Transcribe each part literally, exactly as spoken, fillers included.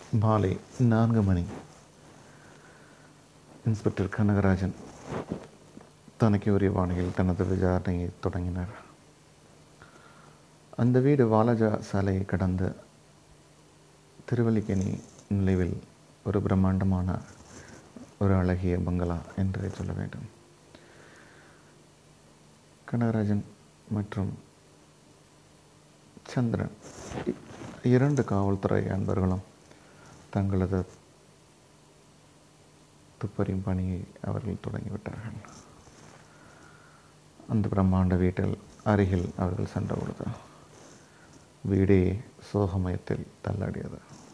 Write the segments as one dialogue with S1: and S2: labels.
S1: மாலை நான்கு மணி. இன்ஸ்பெக்டர் கனகராஜன் தனக்கு உரிய பாணியில் தனது விசாரணையை தொடங்கினார். அந்த வீடு வாலாஜா சாலையை கடந்த திருவல்லிக்கேணி நிலைவில் ஒரு பிரம்மாண்டமான ஒரு அழகிய பங்களா என்றே சொல்ல வேண்டும். கனகராஜன் மற்றும் சந்திரன் இரண்டு காவல்துறை அன்பர்களும் தங்களது துப்பறியும் பணியை அவர்கள் தொடங்கிவிட்டார்கள். அந்த பிரம்மாண்ட வீட்டில் அருகில் அவர்கள் சென்ற பொழுது வீடே சோகமயத்தில் தள்ளாடியது.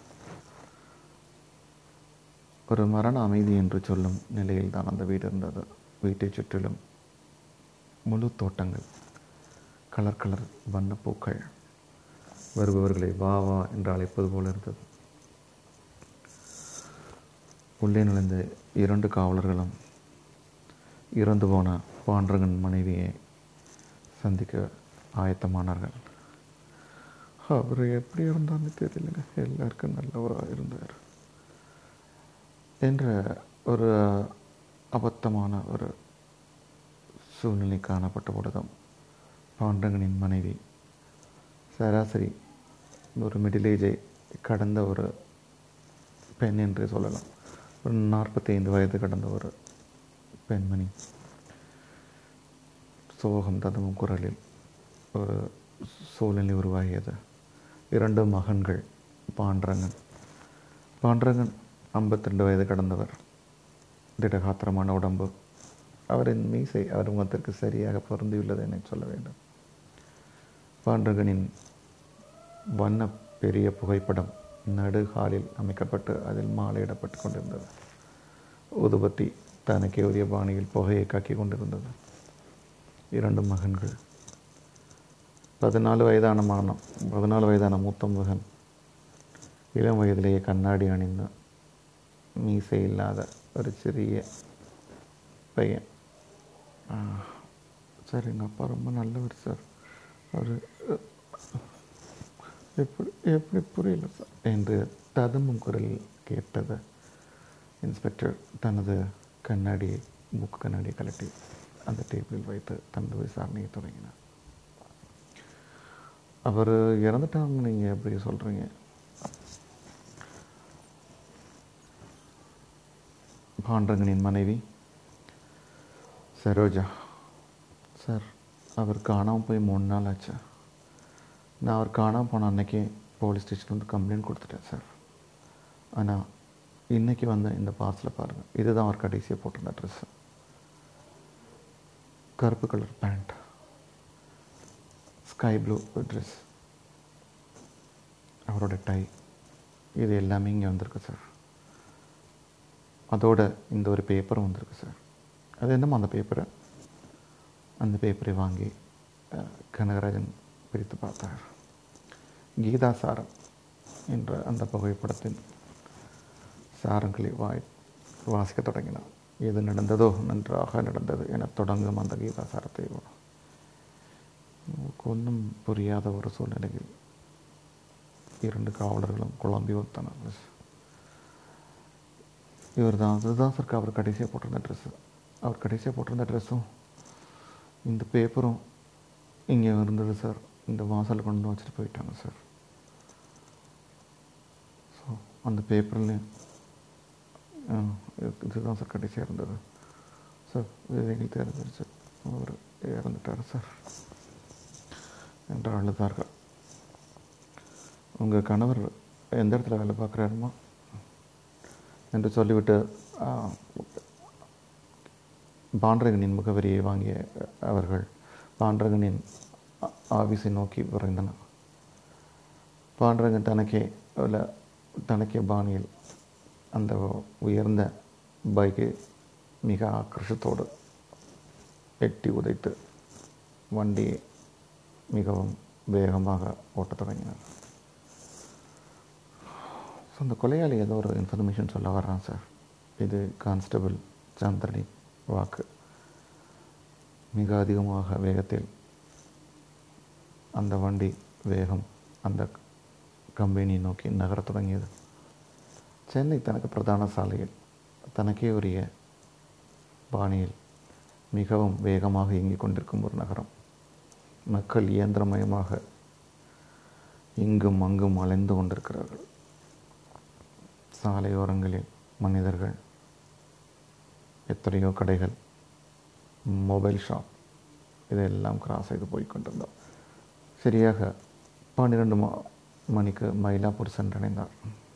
S1: ஒரு மரண அமைதி என்று சொல்லும் நிலையில் தான் அந்த வீடு இருந்தது. வீட்டை சுற்றிலும் முழு தோட்டங்கள், கலர் கலர் வண்ணப்பூக்கள், வருபவர்களை வா வா என்று அழைப்பது போல இருந்தது. உள்ளே நுழைந்த இரண்டு காவலர்களும் இறந்து போன பாண்டரங்கன் மனைவியை சந்திக்க ஆயத்தமானார்கள். அவர் எப்படி இருந்தான்னு தெரியலங்க, எல்லாருக்கும் நல்லவராக இருந்தார் என்ற ஒரு அபத்தமான ஒரு சூழ்நிலை காணப்பட்ட பொழுதும் பாண்டரங்கனின் மனைவி சராசரி ஒரு மிடில் ஏஜை கடந்த ஒரு பெண் என்று சொல்லலாம். ஒரு நாற்பத்தி ஐந்து வயது கடந்த ஒரு பெண்மணி சோகம் ததும்பும் குரலில் ஒரு சூழ்நிலை உருவாகியது. இரண்டு மகன்கள். பாண்டரங்கன் பாண்டரங்கன் ஐம்பத்தி ரெண்டு வயது கடந்தவர். திடகாத்திரமான உடம்பு. அவரின் மீசை அவர் முகத்திற்கு சரியாக பொருந்தியுள்ளது என சொல்ல வேண்டும். பாண்டரங்கனின் வண்ண பெரிய புகைப்படம் நடு ஹாலில் அமைக்கப்பட்டு அதில் மாலையிடப்பட்டு கொண்டிருந்தது. ஊதுபத்தி தனக்கே உரிய பாணியில் புகையை காக்கி கொண்டிருந்தது. இரண்டு மகன்கள். பதினாலு வயதான மகனம் பதினாலு வயதான மூத்த மகன் இளம் வயதிலேயே கண்ணாடி அணிந்த மீசை இல்லாத ஒரு சிறிய பையன். சார், எங்கள் அப்பா ரொம்ப நல்லவர் சார். அவர் எப்படி எப்படி புரியல சார் என்று ததும்பும் குரலில் கேட்டது. இன்ஸ்பெக்டர் தனது கண்ணாடியை மூக்கு கண்ணாடியை கலட்டி அந்த டேபிளில் வைத்து தனது விசாரணையை தொடங்கினார். அவர் இறந்துட்டாங்க நீங்கள் எப்படி சொல்கிறீங்க? பாண்டரங்கனின் மனைவி சரோஜா. சார், அவர் காணாமல் போய் மூணு நாள் ஆச்சு. நான் அவர் காணாமல் போன அன்றைக்கி போலீஸ் ஸ்டேஷன் வந்து கம்ப்ளைண்ட் கொடுத்துட்டேன் சார். ஆனால் இன்றைக்கி வந்து இந்த பார்சலில் பாருங்கள், இதுதான் அவர் கடைசியாக போட்டிருந்த ட்ரெஸ்ஸு. கருப்பு colour pant, sky blue dress, அவரோட டை, இது எல்லாமே இங்கே வந்திருக்கு சார். அதோட இந்த ஒரு பேப்பரும் வந்திருக்கு சார். அது என்னமோ அந்த பேப்பரை அந்த பேப்பரை வாங்கி கனகராஜன் பிரித்து பார்த்தார். கீதா சாரம் என்ற அந்த புகைப்படத்தின் சாரங்களை வாய் வாசிக்க தொடங்கினார். எது நடந்ததோ நன்றாக நடந்தது என தொடங்கும் அந்த கீதா சாரத்தை ஒன்றும் புரியாத ஒரு சூழ்நிலையில் இரண்டு காவலர்களும் குழம்பி ஒத்தனர். இவர் தான் அதுதான் சார் அவர் கடைசியாக போட்டிருந்த ட்ரெஸ்ஸு. அவர் கடைசியாக போட்டிருந்த ட்ரெஸ்ஸும் இந்த பேப்பரும் இங்கே இருந்தது சார். இந்த வாசலில் கொண்டு வச்சுட்டு போயிட்டாங்க சார். ஸோ அந்த பேப்பரில் இதுதான் சார் கடைசியாக இருந்தது சார். இது எங்களுக்கு தெரிஞ்சிருச்சு, அவர் இறந்துட்டார் சார் என்று அழுதார்கள். உங்கள் கணவர் எந்த இடத்துல வேலை பார்க்குறாருமா என்று சொல்லிவிட்டு பாண்டரங்கனின் முகவரியை வாங்கிய அவர்கள் பாண்டரங்கனின் ஆஃபீஸை நோக்கி விரைந்தனர். பாண்டரங்கன் தனக்கே உள்ள தனக்கே பாணியில் அந்த உயர்ந்த பைக்கை மிக ஆக்கர்ஷத்தோடு எட்டி உதைத்து வண்டியை மிகவும் வேகமாக ஓட்டத் தொடங்கினார். ஸோ அந்த கொலையாளி ஏதோ ஒரு இன்ஃபர்மேஷன் சொல்ல வர்றான் சார். இது கான்ஸ்டபிள் சந்திரனின் வாக்கு. மிக அதிகமாக வேகத்தில் அந்த வண்டி வேகம் அந்த கம்பெனியை நோக்கி நகரத் தொடங்கியது. சென்னை தனக்கு பிரதான சாலையில் தனக்கே உரிய பாணியில் மிகவும் வேகமாக இயங்கிக் கொண்டிருக்கும் ஒரு நகரம். மக்கள் இயந்திரமயமாக இங்கும் அங்கும் அலைந்து கொண்டிருக்கிறார்கள். சாலையோரங்களில் மனிதர்கள், எத்தனையோ கடைகள், மொபைல் ஷாப், இதெல்லாம் கிராஸ் செய்து போய்கொண்டிருந்தோம். சரியாக பன்னிரெண்டு மணிக்கு மயிலாப்பூர் சென்றடைந்தார்.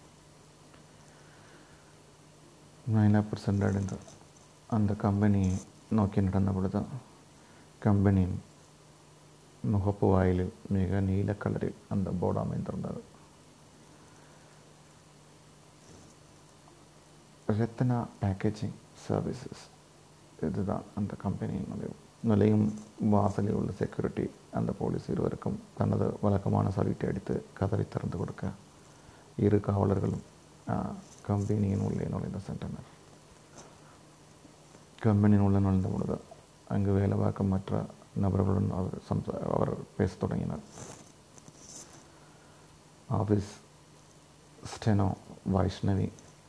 S1: மயிலாப்பூர் சென்றடைந்தார். அந்த கம்பெனியை நோக்கி நடந்த பொழுது கம்பெனியின் முகப்பு வாயிலில் மிக நீல கலரில் அந்த போர்டு அமைந்திருந்தது. ரத்னா பேக்கேஜிங் சர்வீசஸ், இதுதான் அந்த கம்பெனியின் நுழைவு. நுழையும் வாசலில் உள்ள செக்யூரிட்டி அந்த போலீஸ் இருவருக்கும் தனது வழக்கமான சல்யூட்டை அடித்து கதவை திறந்து கொடுக்க இரு காவலர்களும் கம்பெனியின் உள்ளே நுழைந்து சென்றனர். கம்பெனியின் உள்ளே நுழைந்த பொழுது அங்கு வேலை பார்க்கும் மற்ற நபர்களுடன் அவர் சம்சா அவர் பேசத் தொடங்கினார். ஆஃபீஸ் ஸ்டெனோ வைஷ்ணவி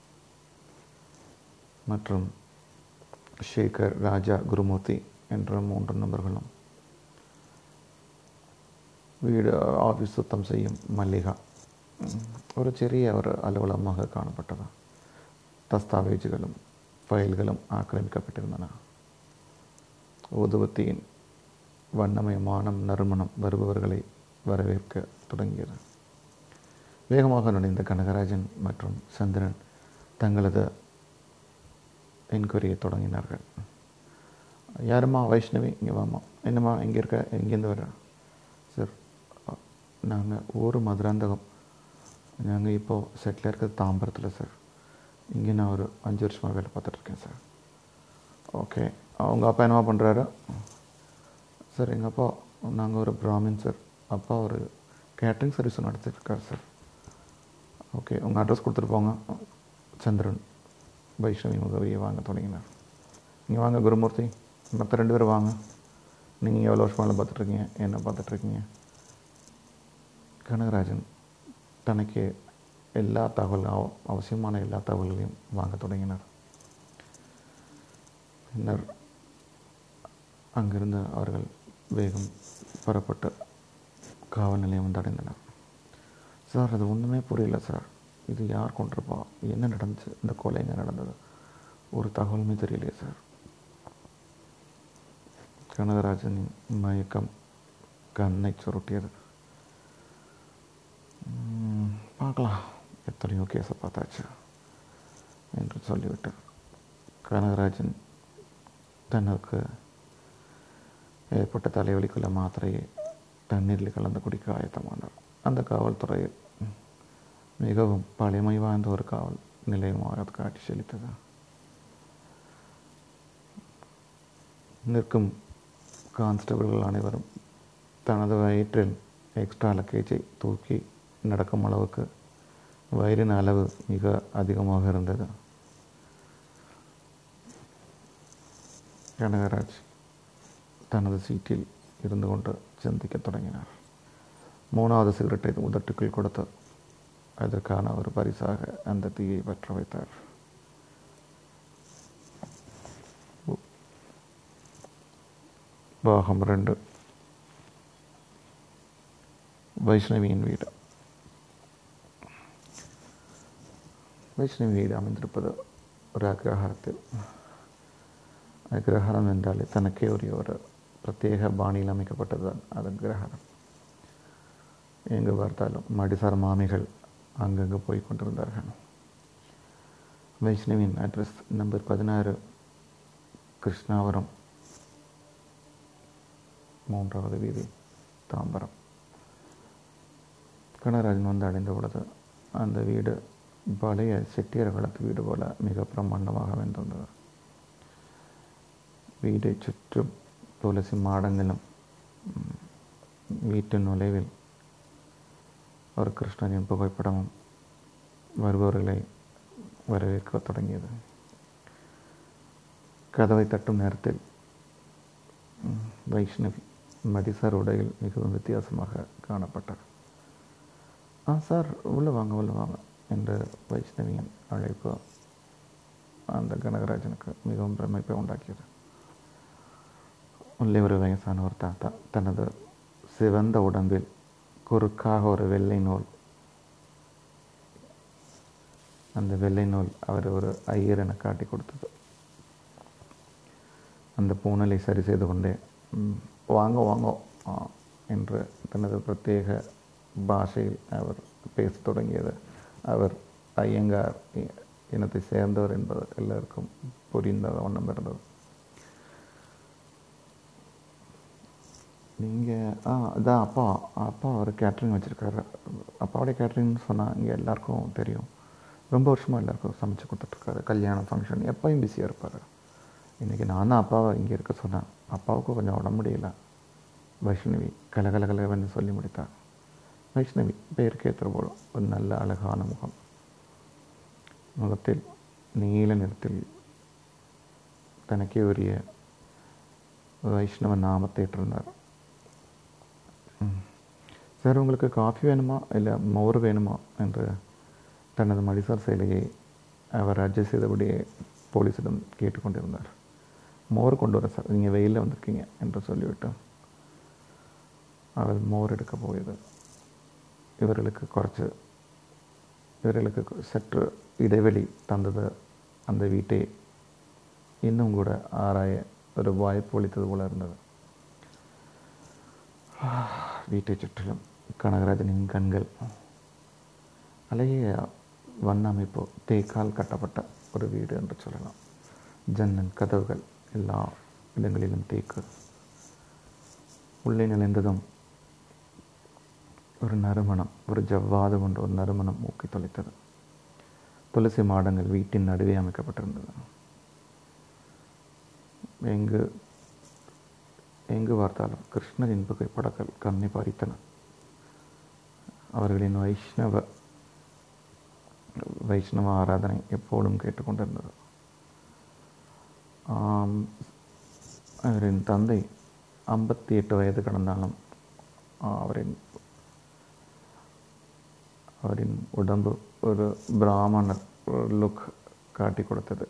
S1: மற்றும் ஷேகர், ராஜா, குருமூர்த்தி என்ற மூன்று நபர்களும், வீடு ஆஃபீஸ் சுத்தம் செய்யும் மல்லிகா, ஒரு சிறிய ஒரு அலுவலகமாக காணப்பட்டது. தஸ்தாவேஜுகளும் ஃபைல்களும் ஆக்கிரமிக்கப்பட்டிருந்தன. ஊதுபத்தியின் வண்ணமயமான நறுமணம் வருபவர்களை வரவேற்க தொடங்கியது. வேகமாக நுழைந்த கனகராஜன் மற்றும் சந்திரன் தங்களது என்கொயரியை தொடங்கினார்கள். யாரும்மா? வைஷ்ணவி, இங்கே வாமா. என்னம்மா இங்கே இருக்க? எங்கேருந்து வர? சார், நாங்கள் ஊர் மதுராந்தகம். நாங்கள் இப்போது செட்டில் இருக்கிறது தாம்பரத்தில் சார். இங்கே நான் ஒரு அஞ்சு வருஷமாக வேலை பார்த்துட்ருக்கேன் சார். ஓகே, அவங்க அப்பா என்னவா பண்ணுறாரு? சார், எங்கள் அப்பா, நாங்கள் ஒரு பிராமின் சார். அப்பா ஒரு கேட்ரிங் சர்வீஸ் நடத்திட்டுருக்கார் சார். ஓகே, உங்கள் அட்ரஸ் கொடுத்துட்டு போங்க. சந்திரன் வைஷ்ணவி முகவையை வாங்க தொடங்கினார். இங்கே வாங்க குருமூர்த்தி, மற்ற ரெண்டு பேரும் வாங்க. நீங்கள் எவ்வளோ வருஷமாக பார்த்துட்ருக்கீங்க, என்ன பார்த்துட்ருக்கீங்க? கனகராஜன் தனக்கு எல்லா தகவல் அவசியமான எல்லா தகவல்களையும் வாங்க தொடங்கினார். பின்னர் அங்கிருந்து அவர்கள் வேகம் புறப்பட்டு காவல் நிலையம் வந்து அடைந்தனர். சார், அது ஒன்றுமே புரியல சார். இது யார் கொண்டிருப்பா? என்ன நடந்துச்சு? இந்த கொலை எங்கே நடந்தது? ஒரு தகவலுமே தெரியலையே சார். கனகராஜனின் மயக்கம் கண்ணை சுருட்டியது. பார்க்கலாம், எத்தனையோ கேஸை பார்த்தாச்சு என்று சொல்லிவிட்டார். கனகராஜன் தனக்கு ஏற்பட்ட தலைவலிக்குள்ள மாத்திரையை தண்ணீரில் கலந்து குடிக்க ஆயத்தமானார். அந்த காவல்துறையில் மிகவும் பழமை வாய்ந்த ஒரு காவல் நிலையமாக அது காட்சி செலுத்தது. நிற்கும் கான்ஸ்டபிள்கள் அனைவரும் தனது வயிற்றில் எக்ஸ்ட்ரா லக்கேஜை தூக்கி நடக்கும் அளவுக்கு வயிறின் அளவு மிக அதிகமாக இருந்தது. கனகராஜ் தனது சீட்டில் இருந்து கொண்டு சிந்திக்க தொடங்கினார். மூணாவது சிகரெட்டை உதட்டுக்குள் கொடுத்து அதற்கான ஒரு பரிசாக அந்த தீயை பற்ற வைத்தார். பாகம் ரெண்டு. வைஷ்ணவியின் வீடு. வைஷ்ணவி வீடு அமைந்திருப்பது ஒரு அக்ரஹாரத்தில். அக்ரஹாரம் என்றாலே தனக்கே உரிய ஒரு பிரத்யேக பாணியில் அமைக்கப்பட்டது அது அக்ரஹாரம். எங்கு பார்த்தாலும் மடிசார் மாமிகள் அங்கங்கு போய் கொண்டிருந்தார்கள். வைஷ்ணவியின் அட்ரஸ் நம்பர் பதினாறு, கிருஷ்ணாவரம், மூன்றாவது வீதி, தாம்பரம். கனகராஜன் வந்து அடைந்த பொழுது அந்த வீடு பழைய செட்டியார் காலத்து வீடு போல மிக பிரம்மாண்டமாக அமைந்திருந்தது. வீடை சுற்றும் துளசி மாடங்களும் வீட்டு நுழைவில் ஒரு கிருஷ்ணனின் புகைப்படமும் வருபவர்களை வரவேற்க தொடங்கியது. கதவை தட்டும் நேரத்தில் வைஷ்ணவி மதிசார் உடையில் மிகவும் வித்தியாசமாக காணப்பட்டார். ஆ சார், உள்ளே வாங்க உள்ளே வாங்க. என்று வைஷ்ணவியின் அழைப்பு அந்த கனகராஜனுக்கு மிகவும் பிரமிப்பை உண்டாக்கியது. உள்ளே ஒரு வயசான ஒரு தாத்தா தனது சிவந்த உடம்பில் குறுக்காக ஒரு வெள்ளை நூல், அந்த வெள்ளை நூல் அவர் ஒரு ஐயர் என காட்டி கொடுத்தது. அந்த பூனலை சரி செய்து கொண்டே வாங்க வாங்க என்று தனது பிரத்யேக பாஷையில் அவர் பேசத் தொடங்கியது. அவர் ஐயங்கார் இனத்தை சேர்ந்தவர் என்பது எல்லாருக்கும் புரிந்த வண்ணம் இருந்தது. நீங்கள் ஆ இதான் அப்பா அப்பா அவர் கேட்ரிங் வச்சுருக்காரு. அப்பாவுடைய கேட்ரிங்னு சொன்னால் இங்கே எல்லாருக்கும் தெரியும். ரொம்ப வருஷமாக எல்லாருக்கும் சமைச்சு கொடுத்துட்ருக்காரு. கல்யாணம் ஃபங்க்ஷன் எப்போயும் பிஸியாக இருப்பார். இன்றைக்கி நான் தான் அப்பாவை இங்கே இருக்க சொன்னேன். அப்பாவுக்கு கொஞ்சம் உடம்பு முடியல. வைஷ்ணவி கலகலகலவென்று சொல்லி முடித்தார். வைஷ்ணவி பேருக்கு ஏற்ற போல் ஒரு நல்ல அழகான முகம், முகத்தில் நீல நிறத்தில் தனக்கே உரிய வைஷ்ணவ நாமத்தை ஏற்றிருந்தார். சார் உங்களுக்கு காஃபி வேணுமா இல்லை மோர் வேணுமா என்று தனது மடிசார் செயலையை அவர் அட்ஜஸ்ட் செய்தபடியே போலீஸிடம் கேட்டுக்கொண்டிருந்தார். மோர் கொண்டு வர சார், நீங்கள் வெயிலில் வந்திருக்கீங்க என்று சொல்லிவிட்டு அவர் மோர் எடுக்க போயது. இவர்களுக்கு குறைச்சி இவர்களுக்கு சற்று இடைவெளி தந்தது அந்த வீட்டை இன்னும் கூட ஆராய ஒரு வாய்ப்பு அளித்தது போல இருந்தது. வீட்டை சுற்றிலும் கனகராஜனின் கண்கள் அழகிய வண்ண அமைப்பு, தேக்கால் கட்டப்பட்ட ஒரு வீடு என்று சொல்லலாம். ஜன்னல் கதவுகள் எல்லா இடங்களிலும் தேக்கு. உள்ளே நுழைந்ததும் ஒரு நறுமணம், ஒரு ஜவ்வாது கொண்ட ஒரு நறுமணம் மூக்கி தொலைத்தது. துளசி மாடங்கள் வீட்டின் நடுவே அமைக்கப்பட்டிருந்தது. எங்கு எங்கு பார்த்தாலும் கிருஷ்ணரின் புகைப்படங்கள் கண்ணை பறித்தன. அவர்களின் வைஷ்ணவ வைஷ்ணவ ஆராதனை எப்போதும் கேட்டுக்கொண்டிருந்தது. அவரின் தந்தை ஐம்பத்தி எட்டு வயது கடந்தாலும் அவரின் அவரின் உடம்பு ஒரு பிராமணர் லுக் காட்டி கொடுத்தது.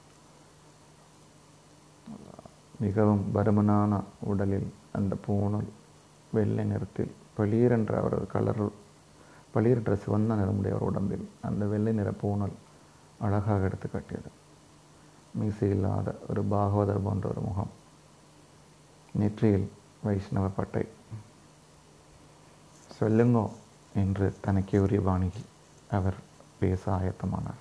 S1: மிகவும் பருமனான உடலில் அந்த பூணல் வெள்ளை நிறத்தில் பளீரென்ற அவரது கலர் பளீரென்ற சிவந்த நிறமுடைய ஒரு உடம்பில் அந்த வெள்ளை நிற பூணல் அழகாக எடுத்து காட்டியது. மீசை இல்லாத ஒரு பாகவதர் போன்ற ஒரு முகம், நெற்றியில் வைஷ்ணவ பட்டை. சொல்லுங்கோ என்று தனக்கே உரிய பாணியில் அவர் பேச ஆயத்தமானார்.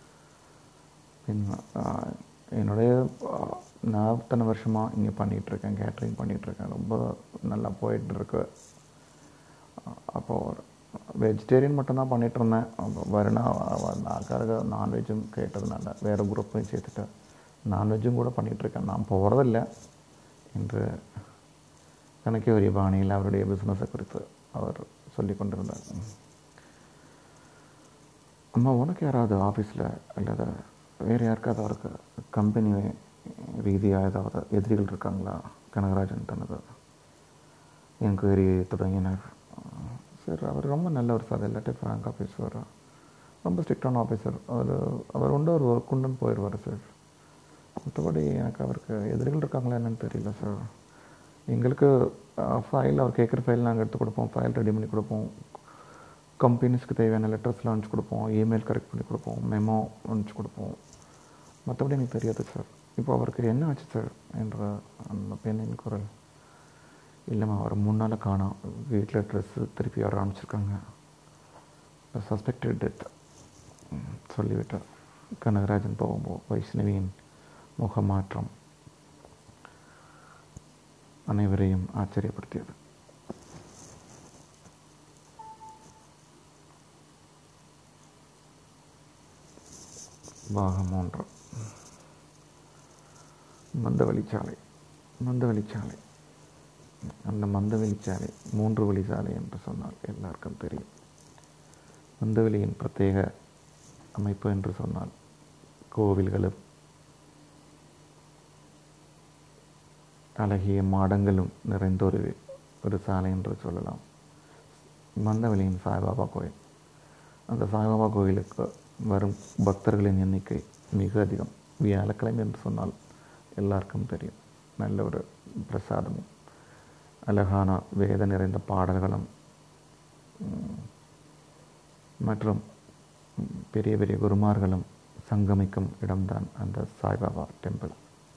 S1: என்னுடைய நான் இத்தனை வருஷமாக இங்கே பண்ணிகிட்ருக்கேன், கேட்ரிங் பண்ணிகிட்ருக்கேன், ரொம்ப நல்லா போயிட்டுருக்கு. அப்போது வெஜிடேரியன் மட்டும்தான் பண்ணிகிட்ருந்தேன். அப்போ வருணா ஆக்காருக்கு நான்வெஜ்ஜும் கேட்டதுனால வேறு குரூப்பையும் சேர்த்துட்டு நான்வெஜ்ஜும் கூட பண்ணிகிட்ருக்கேன். நான் போகிறதில்லை என்று தனக்கே உரிய பாணியில் அவருடைய பிஸ்னஸை குறித்து அவர் சொல்லி கொண்டிருந்தார். அம்மா, உனக்கு யாராவது ஆஃபீஸில் அல்லது வேறு யாருக்காவது அவருக்கு கம்பெனி ரீதியாக ஏதாவது எதிரிகள் இருக்காங்களா? கனகராஜன் தனது என்கொயரி தொடங்கினார். சார், அவர் ரொம்ப நல்லவர் சார், எல்லாத்தையும் ஃப்ராங்காக பேசுவார். ரொம்ப ஸ்ட்ரிக்டான ஆஃபீஸர். அவர் அவர் உண்டு அவர் ஒர்க் உண்டுன்னு போயிடுவார் சார். மற்றபடி எனக்கு அவருக்கு எதிரிகள் இருக்காங்களா என்னன்னு தெரியல சார். எங்களுக்கு ஃபைல் அவர் கேட்குற ஃபைல் நாங்கள் எடுத்து கொடுப்போம், ஃபைல் ரெடி பண்ணி கொடுப்போம், கம்பெனிஸ்க்கு தேவையான லெட்டர்ஸ்லாம் அனுப்பிச்சி கொடுப்போம், இமெயில் கரெக்ட் பண்ணி கொடுப்போம், மெமோ அனுப்பிச்சி கொடுப்போம். மற்றபடி எனக்கு தெரியாது சார். இப்போ அவருக்கு என்ன ஆச்சு சார் என்ற அந்த பெண்ணின் குரல். இல்லைம்மா, அவர் முன்னால் காணோம், வீட்டில் ட்ரெஸ்ஸு திருப்பி வர ஆரம்பிச்சிருக்காங்க, சஸ்பெக்டட் டெத் சொல்லிவிட்டார். கனகராஜன் போகும்போது வைஷ்ணவியின் முகமாற்றம் அனைவரையும் ஆச்சரியப்படுத்தியது. பாகம் மூன்று. மந்தவெளிச்சாலை. மந்தவெளிச்சாலை அந்த மந்தவெளிச்சாலை மூன்று வழிச்சாலை என்று சொன்னால் எல்லாருக்கும் தெரியும். மந்தவெளியின் பிரத்யேக அமைப்பு என்று சொன்னால் கோவில்களும் அழகிய மாடங்களும் நிறைந்த ஒரு ஒரு சாலை என்று சொல்லலாம். மந்தவெளியின் சாய்பாபா கோயில் அந்த சாய்பாபா கோயிலுக்கு வரும் பக்தர்களின் எண்ணிக்கை மிக அதிகம். வியாழக்கிழமை என்று சொன்னால் எல்லாருக்கும் தெரியும். நல்ல ஒரு பிரசாதமும் அழகான வேத நிறைந்த பாடல்களும் மற்றும் பெரிய பெரிய குருமார்களும் சங்கமிக்கும் இடம்தான் அந்த சாய்பாபா டெம்பிள்.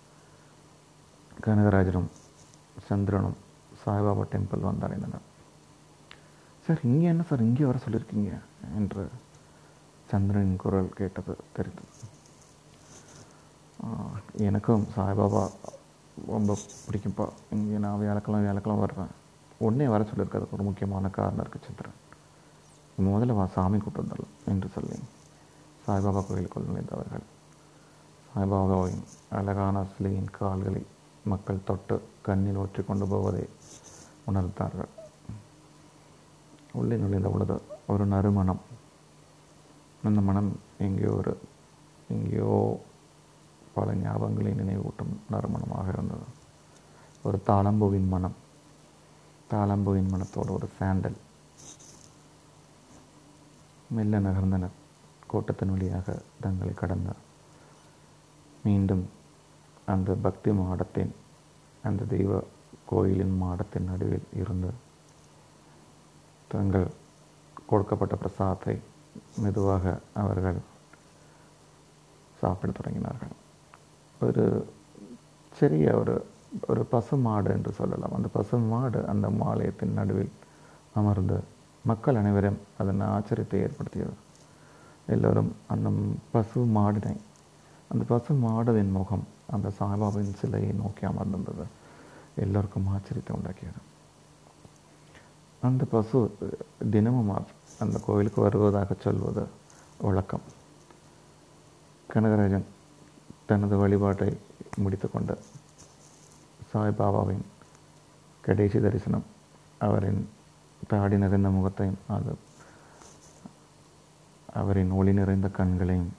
S1: கனகராஜரும் சந்திரனும் சாய்பாபா டெம்பிள் வந்தடைந்தனர். சார் இங்கே என்ன சார் இங்கே வர சொல்லியிருக்கீங்க என்று சந்திரனின் குரல் கேட்டது தெரிந்தது. எனக்கும் சாய்பாபா ரொம்ப பிடிக்கும்ப்பா. இங்கே நான் வியாழக்கிழமை வியாழக்கிழமை வர்றேன். உடனே வர சொல்லியிருக்கிறதுக்கு ஒரு முக்கியமான காரணம் இருக்குது சந்திரன். முதல்ல வா சாமி கூப்பிட்டு என்று சொல்லி சாய்பாபா கோயிலுக்குள் நுழைந்தவர்கள் சாய்பாபாவின் அழகான சிலையின் கால்களை மக்கள் தொட்டு கண்ணில் ஊற்றி கொண்டு போவதை உணர்ந்தார்கள். உள்ளே நுழைந்த பொழுது ஒரு நறுமணம். அந்த மனம் எங்கேயோ ஒரு எங்கேயோ பல ஞாபகங்களை நினைவூட்டும் நறுமணமாக இருந்தது. ஒரு தாளம்பூவின் மனம். தாளம்பூவின் மனத்தோடு ஒரு சாண்டல். மெல்ல நகர்ந்தனர். கூட்டத்தின் வழியாக தங்களை கடந்தார். மீண்டும் அந்த பக்தி மாடத்தின் அந்த தெய்வ கோயிலின் மாடத்தின் நடுவில் இருந்து தங்கள் கொடுக்கப்பட்ட பிரசாதத்தை மெதுவாக அவர்கள் சாப்பிட தொடங்கினார்கள். ஒரு சிறிய ஒரு ஒரு பசு மாடு என்று சொல்லலாம். அந்த பசு மாடு அந்த ஆலயத்தின் நடுவில் அமர்ந்து மக்கள் அனைவரும் அதன் ஆச்சரியத்தை ஏற்படுத்தியது. எல்லோரும் அந்த பசு மாடினை அந்த பசு மாடுவின் முகம் அந்த சாய்பாபாவின் சிலையை நோக்கி அமர்ந்திருந்தது. எல்லோருக்கும் ஆச்சரியத்தை உண்டாக்கியது. அந்த பசு தினமும் அந்த கோயிலுக்கு வருவதாக சொல்வது வழக்கம். கனகராஜன் தனது வழிபாட்டை முடித்து கொண்டு சாய்பாபாவின் கடைசி தரிசனம், அவரின் தாடி நிறைந்த முகத்தையும் அது அவரின் ஒளி நிறைந்த கண்களையும்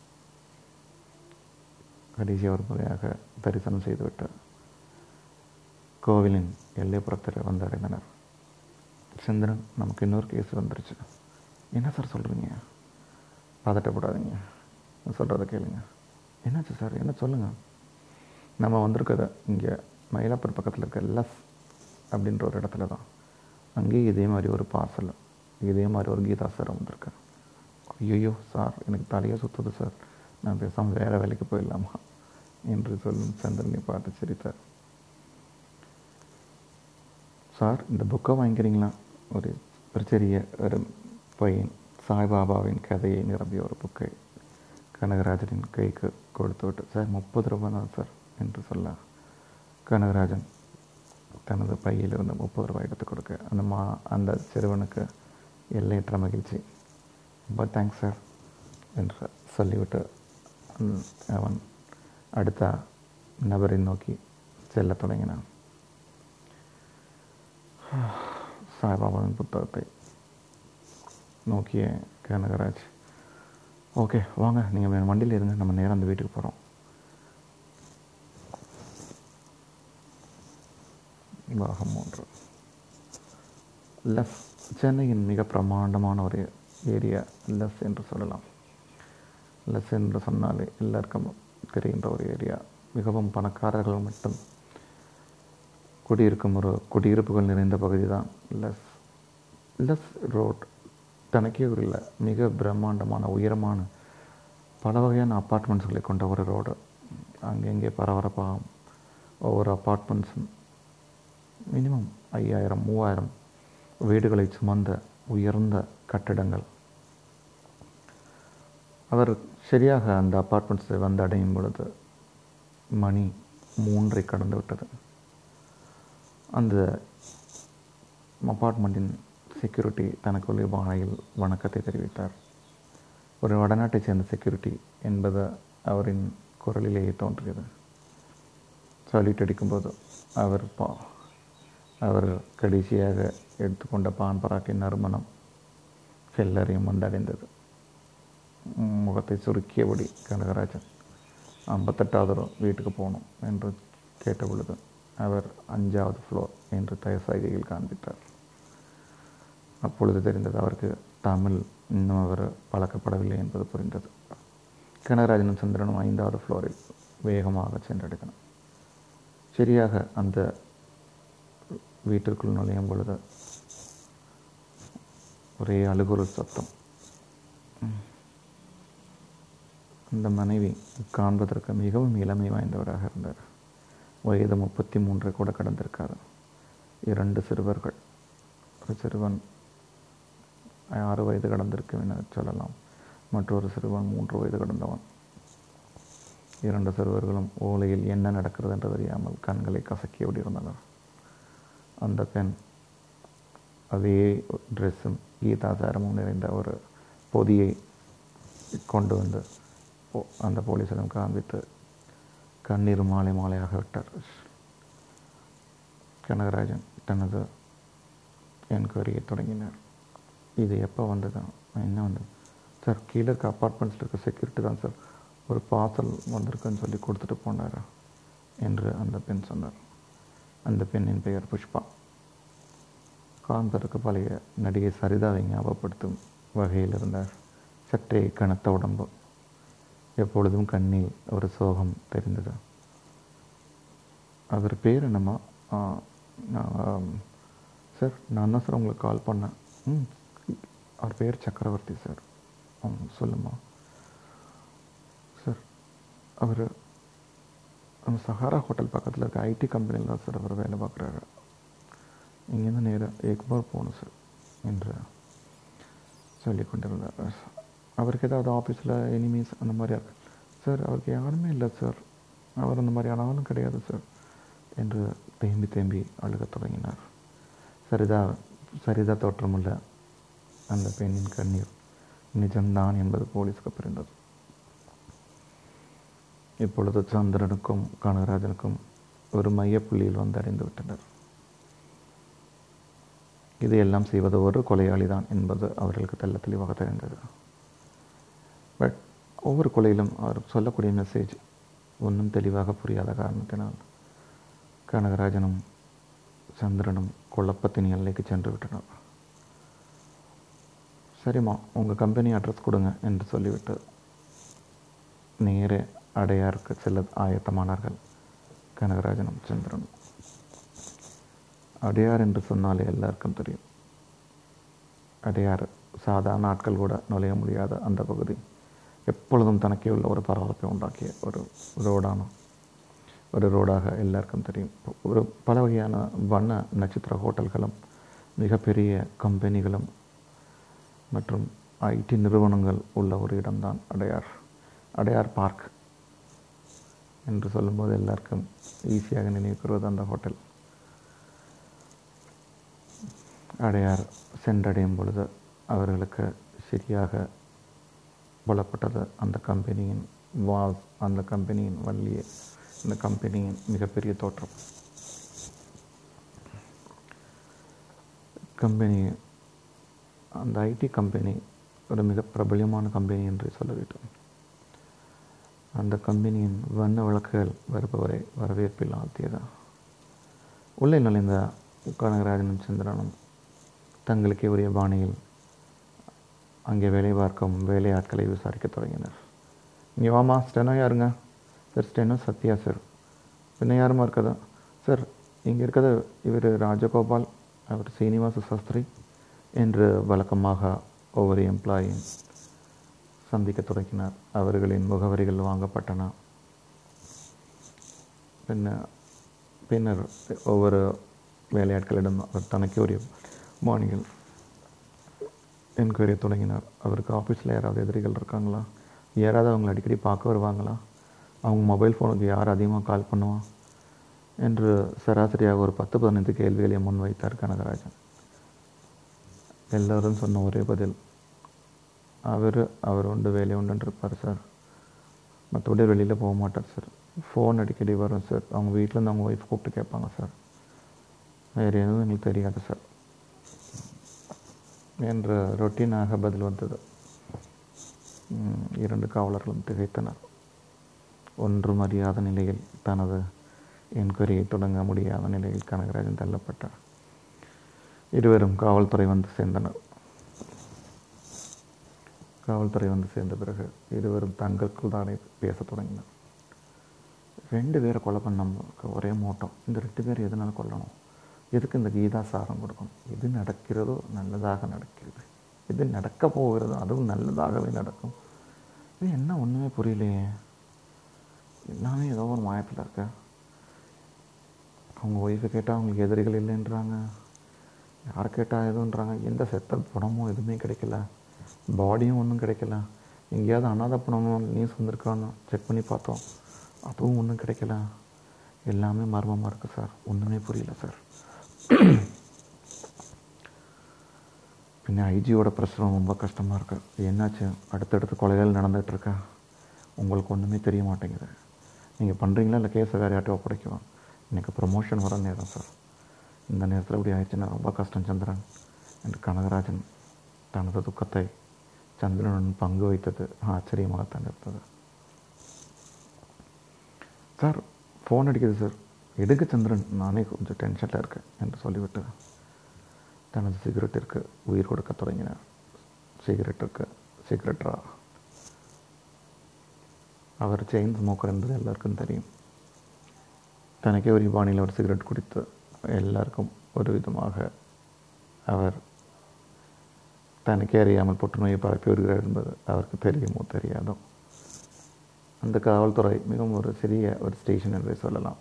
S1: கடைசி ஒரு முறையாக தரிசனம் செய்துவிட்டு கோவிலின் எல்லைப்புறத்தில் வந்து அடைந்தனர். சந்திரன், நமக்கு இன்னொரு கேஸ் வந்துருச்சு. என்ன சார் சொல்கிறீங்க? பதட்டப்படாதீங்க, சொல்கிறத கேளுங்க. என்னாச்சு சார்? என்ன சொல்லுங்கள். நம்ம வந்திருக்கிறத இங்கே மயிலாப்பூர் பக்கத்தில் இருக்க லஸ் அப்படின்ற ஒரு இடத்துல தான். அங்கேயும் இதே மாதிரி ஒரு பார்சல், இதே மாதிரி ஒரு கீதா சார் வந்திருக்கேன். ஐயோ சார், எனக்கு தலையே சுற்றுது சார், நான் பேசாமல் வேறு வேலைக்கு போயிடலாமா என்று சொல்லும் சந்திரனை பார்த்து சிரித்தார். சார், இந்த புக்கை வாங்கிக்கிறீங்களா? ஒரு ஒரு சிறிய ஒரு பையன் சாய்பாபாவின் கதையை நிரம்பிய ஒரு புக்கை கனகராஜனின் கைக்கு கொடுத்து விட்டு, சார் முப்பது ரூபா தான் சார் என்று சொல்ல, கனகராஜன் தனது பையில் இருந்து முப்பது ரூபாய் எடுத்து கொடுக்க அந்த மா அந்த சிறுவனுக்கு எல்லையற்ற மகிழ்ச்சி. ரொம்ப தேங்க்ஸ் சார் என்று சொல்லிவிட்டு அவன் அடுத்த நபரை நோக்கி செல்ல தொடங்கினான். சாய்பாபாவின் புத்தகத்தை நோக்கிய கனகராஜ், ஓகே வாங்க, நீங்கள் வண்டியில் இருங்க, நம்ம நேரம் அந்த வீட்டுக்கு போகிறோம். பாகம் மூன்று. லஸ், சென்னையின் மிக பிரமாண்டமான ஒரு ஏரியா லஸ் என்று சொல்லலாம். லஸ் என்று சொன்னாலே எல்லாருக்கும் தெரிகின்ற ஒரு ஏரியா. மிகவும் பணக்காரர்கள் மட்டும் குடியிருக்கும் ஒரு குடியிருப்புகள் நிறைந்த பகுதி தான் லஸ். லஸ் ரோட் தனக்கே உள்ள மிக பிரம்மாண்டமான உயரமான பல வகையான அப்பார்ட்மெண்ட்ஸ்களை கொண்ட ஒரு ரோடு. அங்கங்கே பரபரப்பாகும். ஒவ்வொரு அப்பார்ட்மெண்ட்ஸும் மினிமம் ஐயாயிரம் மூவாயிரம் வீடுகளை சுமந்த உயர்ந்த கட்டிடங்கள். அவர் சரியாக அந்த அப்பார்ட்மெண்ட்ஸை வந்து அடையும் பொழுது மணி மூன்றை கடந்து விட்டது. அந்த அப்பார்ட்மெண்ட்டின் செக்யூரிட்டி தனக்குள்ளே வாயில் வணக்கத்தை தெரிவித்தார். ஒரு வடநாட்டைச் சேர்ந்த செக்யூரிட்டி என்பது அவரின் குரலிலேயே தோன்றியது. சல்யூட் அடிக்கும்போது அவர் பா அவர் கடைசியாக எடுத்துக்கொண்ட பான் பராக்கின் நறுமணம் எல்லாரையும் வந்தடைந்தது. முகத்தை சுருக்கியபடி கனகராஜன் ஐம்பத்தெட்டாவது வீட்டுக்கு போகணும் என்று கேட்ட பொழுது அவர் அஞ்சாவது ஃப்ளோர் என்று தயசைகையில் காண்பித்தார். அப்பொழுது தெரிந்தது அவருக்கு தமிழ் இன்னும் அவர் பழக்கப்படவில்லை என்பது புரிந்தது. கனகராஜனும் சந்திரனும் ஐந்தாவது ஃப்ளோரில் வேகமாக சென்றடைந்தனர். சரியாக அந்த வீட்டிற்குள் நுழையும் பொழுது ஒரே அழுகுரல் சத்தம். அந்த மனைவி காண்பதற்கு மிகவும் இளமை வாய்ந்தவராக இருந்தார். வயது முப்பத்தி மூன்றை கூட கடந்திருக்காது. இரண்டு சிறுவர்கள், ஒரு சிறுவன் ஆறு வயது கடந்திருக்கும் என சொல்லலாம், மற்றொரு சிறுவன் மூன்று வயது கடந்தவன். இரண்டு சிறுவர்களும் ஓலையில் என்ன நடக்கிறது என்று தெரியாமல் கண்களை கசக்கியோடி இருந்தனர். அந்த பெண் அதே ட்ரெஸ்ஸும் கீதாசாரமும் நிறைந்த ஒரு பொதியை கொண்டு வந்து அந்த போலீஸிடம் காண்பித்து கண்ணீர் மாலை மாலையாக விட்டார். கனகராஜன் தனது என்கொயரியை தொடங்கினார். இது எப்போ வந்தது, என்ன வந்தது சார்? கீழே இருக்க அப்பார்ட்மெண்ட்ஸில் இருக்க செக்யூரிட்டி தான் சார் ஒரு பார்சல் வந்திருக்குன்னு சொல்லி கொடுத்துட்டு போனார் என்று அந்த பெண் சொன்னார். அந்த பெண்ணின் பெயர் புஷ்பா. காந்தருக்கு பழைய நடிகை சரிதாவை ஞாபகப்படுத்தும் வகையில் இருந்தார். சற்றே கனத்த உடம்பு, எப்பொழுதும் கண்ணில் ஒரு சோகம் தெரிந்தது. அவர் பேர் என்னம்மா? சார் நான் தான் சார் உங்களுக்கு கால் பண்ணேன். ம் அவர் பேர் சக்கரவர்த்தி சார். ம் சொல்லுமா சார். அவர் நம்ம சஹாரா ஹோட்டல் பக்கத்தில் இருக்க ஐடி கம்பெனியில் தான் சார் அவர் வேலை பார்க்குறாரு. இங்கேருந்து நேராக எக்மோர் போகணும் சார் என்று சொல்லி கொண்டிருந்தார். அவருக்கு ஏதாவது ஆஃபீஸில் எனிமீஸ் அந்த மாதிரி இருக்கு சார்? அவருக்கு யாருமே இல்லை சார், அவர் அந்த மாதிரியான ஆளும் கிடையாது சார் என்று தேம்பி தேம்பி அழுகத் தொடங்கினார். சரிதா சரிதா தோற்றமுள்ள அந்த பெண்ணின் கண்ணீர் நிஜம்தான் என்பது போலீஸுக்கு புரிந்தது. இப்பொழுது சந்திரனுக்கும் கனகராஜனுக்கும் ஒரு மையப்புள்ளியில் வந்து அடைந்து விட்டனர். இதையெல்லாம் செய்வது ஒரு கொலையாளி தான் என்பது அவர்களுக்கு தெல்ல தெளிவாக தெரிந்தது. பட் ஒவ்வொரு கொலையிலும் அவர் சொல்லக்கூடிய மெசேஜ் ஒன்றும் தெளிவாக புரியாத காரணத்தினால் கனகராஜனும் சந்திரனும் குழப்பத்தின் எல்லைக்கு சென்று விட்டனர். சரிம்மா, உங்கள் கம்பெனி அட்ரஸ் கொடுங்க என்று சொல்லிவிட்டு நேரே அடையாருக்கு செல்ல ஆயத்தமானார்கள் கனகராஜனும் சந்திரனும். அடையார் என்று சொன்னாலே எல்லாருக்கும் தெரியும். அடையார் சாதாரண ஆட்கள் கூட நுழைய முடியாத அந்த பகுதி எப்பொழுதும் தனக்கே உள்ள ஒரு பரபரப்பை உண்டாக்கிய ஒரு ரோடான ஒரு ரோடாக எல்லாருக்கும் தெரியும். ஒரு பல வகையான வண்ண நட்சத்திர ஹோட்டல்களும் மிகப்பெரிய கம்பெனிகளும் மற்றும் ஐடி நிறுவனங்கள் உள்ள ஒரு இடம்தான் அடையார். அடையார் பார்க் என்று சொல்லும்போது எல்லாருக்கும் ஈஸியாக நினைவுறுவது அந்த ஹோட்டல். அடையார் சென்றடையும் பொழுது அவர்களுக்கு சரியாக புலப்பட்டது அந்த கம்பெனியின் வாஸ், அந்த கம்பெனியின் வள்ளியே, இந்த கம்பெனியின் மிகப்பெரிய தோற்றம். கம்பெனி, அந்த ஐடி கம்பெனி ஒரு மிக பிரபலியமான கம்பெனி என்று சொல்ல வேண்டும். அந்த கம்பெனியின் வண்ண விளக்குகள் வருபவரை வரவேற்பில் ஆழ்த்தியது. உள்ளே நுழைந்த கனகராஜனும் சந்திரனும் தங்களுக்கே உரிய பாணியில் அங்கே வேலை பார்க்கும் வேலையாட்களை விசாரிக்க தொடங்கினர். இங்கே வாமா, ஸ்டெனோ யாருங்க? Sir steno Sathya sir. பின்ன யாருமா இருக்கதா சார்? இங்கே இருக்கிறது இவர் ராஜகோபால், அவர் சீனிவாச சாஸ்திரி என்று வழக்கமாக ஒவ்வொரு எம்ப்ளாயின் சந்திக்க தொடங்கினார். அவர்களின் முகவரிகள் வாங்கப்பட்டன. பின்ன பின்னர் ஒவ்வொரு வேலையாட்களிடம் அவர் தனக்கு ஒரு மாணிகள் என்கொயரி தொடங்கினார். அவருக்கு ஆஃபீஸில் யாராவது எதிரிகள் இருக்காங்களா? யாராவது அவங்களை அடிக்கடி பார்க்க வருவாங்களா? அவங்க மொபைல் ஃபோனுக்கு யார் அதிகமாக கால் பண்ணுவான் என்று சராசரியாக ஒரு பத்து பதினைந்து கேள்விகளை முன்வைத்தார் கனகராஜன். எல்லோரும் சொன்ன ஒரே பதில், அவர் அவர் உண்டு வேலை உண்டுன்னு இருப்பார் சார், மற்றபடி வெளியில் போக மாட்டார் சார். ஃபோன் அடிக்கடி வரும் சார், அவங்க வீட்டிலேருந்து அவங்க ஒய்ஃப் கூப்பிட்டு கேட்பாங்க சார், வேறு எதுவும் எங்களுக்கு தெரியாது சார் என்ற ரொட்டீனாக பதில் வந்தது. இரண்டு காவலர்களும் திகைத்தனர். ஒன்றும் அறியாத நிலையில் தனது என்கொயரியை தொடங்க முடியாத நிலையில் கனகராஜன் தள்ளப்பட்டார். இருவரும் காவல்துறை வந்து சேர்ந்தனர். காவல்துறை வந்து சேர்ந்த பிறகு இருவரும் தங்களுக்குள் தானே பேசத் தொடங்கினார். ரெண்டு பேரை கொலை பண்ண நமக்கு ஒரே மோட்டம். இந்த ரெண்டு பேர் எதனால கொல்லணும்? எதுக்கு இந்த கீதா சாரம் கொடுக்கணும்? எது நடக்கிறதோ நல்லதாக நடக்கிறது, எது நடக்க போகிறதோ அதுவும் நல்லதாகவே நடக்கும். இது என்ன ஒன்றுமே புரியலையே. எல்லாமே ஏதோ ஒரு மாயத்தில் இருக்க. அவங்க ஒய்ஃபை கேட்டால் அவங்களுக்கு எதிரிகள் இல்லைன்றாங்க, யார் கேட்டால் எதுன்றாங்க. எந்த செத்த பணமும் எதுவுமே கிடைக்கல, பாடியும் ஒன்றும் கிடைக்கல. எங்கேயாவது அனாதை பணமும் நியூஸ் வந்திருக்கான்னு செக் பண்ணி பார்த்தோம், அதுவும் ஒன்றும் கிடைக்கல. எல்லாமே மர்மமாக இருக்குது சார், ஒன்றுமே புரியல சார். பின்ன ஐஜியோட ப்ரெஷரும் ரொம்ப கஷ்டமாக இருக்குது. என்னாச்சு, அடுத்தடுத்து கொலைகள் நடந்துகிட்ருக்கா, உங்களுக்கு ஒன்றுமே தெரிய மாட்டேங்குது. நீங்கள் பண்ணுறீங்களா இல்லை கேஸை வேறு யார்ட்டையும் ஒப்படைக்குவோம். எனக்கு ப்ரொமோஷன் வர நேரம் சார், இந்த நேரத்தில் இப்படி ஆயிடுச்சுன்னா ரொம்ப கஷ்டம் சந்திரன் என்று கனகராஜன் தனது துக்கத்தை சந்திரனுடன் பங்கு வைத்தது ஆச்சரியமாகத்தான் இருந்தது. சார் ஃபோன் அடிக்குது சார், எடுக்க சந்திரன், நானே கொஞ்சம் டென்ஷனில் இருக்கேன் என்று சொல்லிவிட்டு தனது சிகரெட்டிற்கு உயிர் கொடுக்க தொடங்கினார். சிகரெட்டிற்கு சிகரெட்டரா? அவர் செயின் ஸ்மோக்கர் என்பது எல்லாருக்கும் தெரியும். தனக்கே ஒரு பாணியில் ஒரு சிகரெட் குடித்து எல்லாருக்கும் ஒரு விதமாக அவர் தனக்கே அறியாமல் புற்றுநோயை பரப்பி வருகிறார் என்பது அவருக்கு தெரியுமோ தெரியாதோ. அந்த காவல்துறை மிகவும் ஒரு சிறிய ஒரு ஸ்டேஷன் என்றே சொல்லலாம்.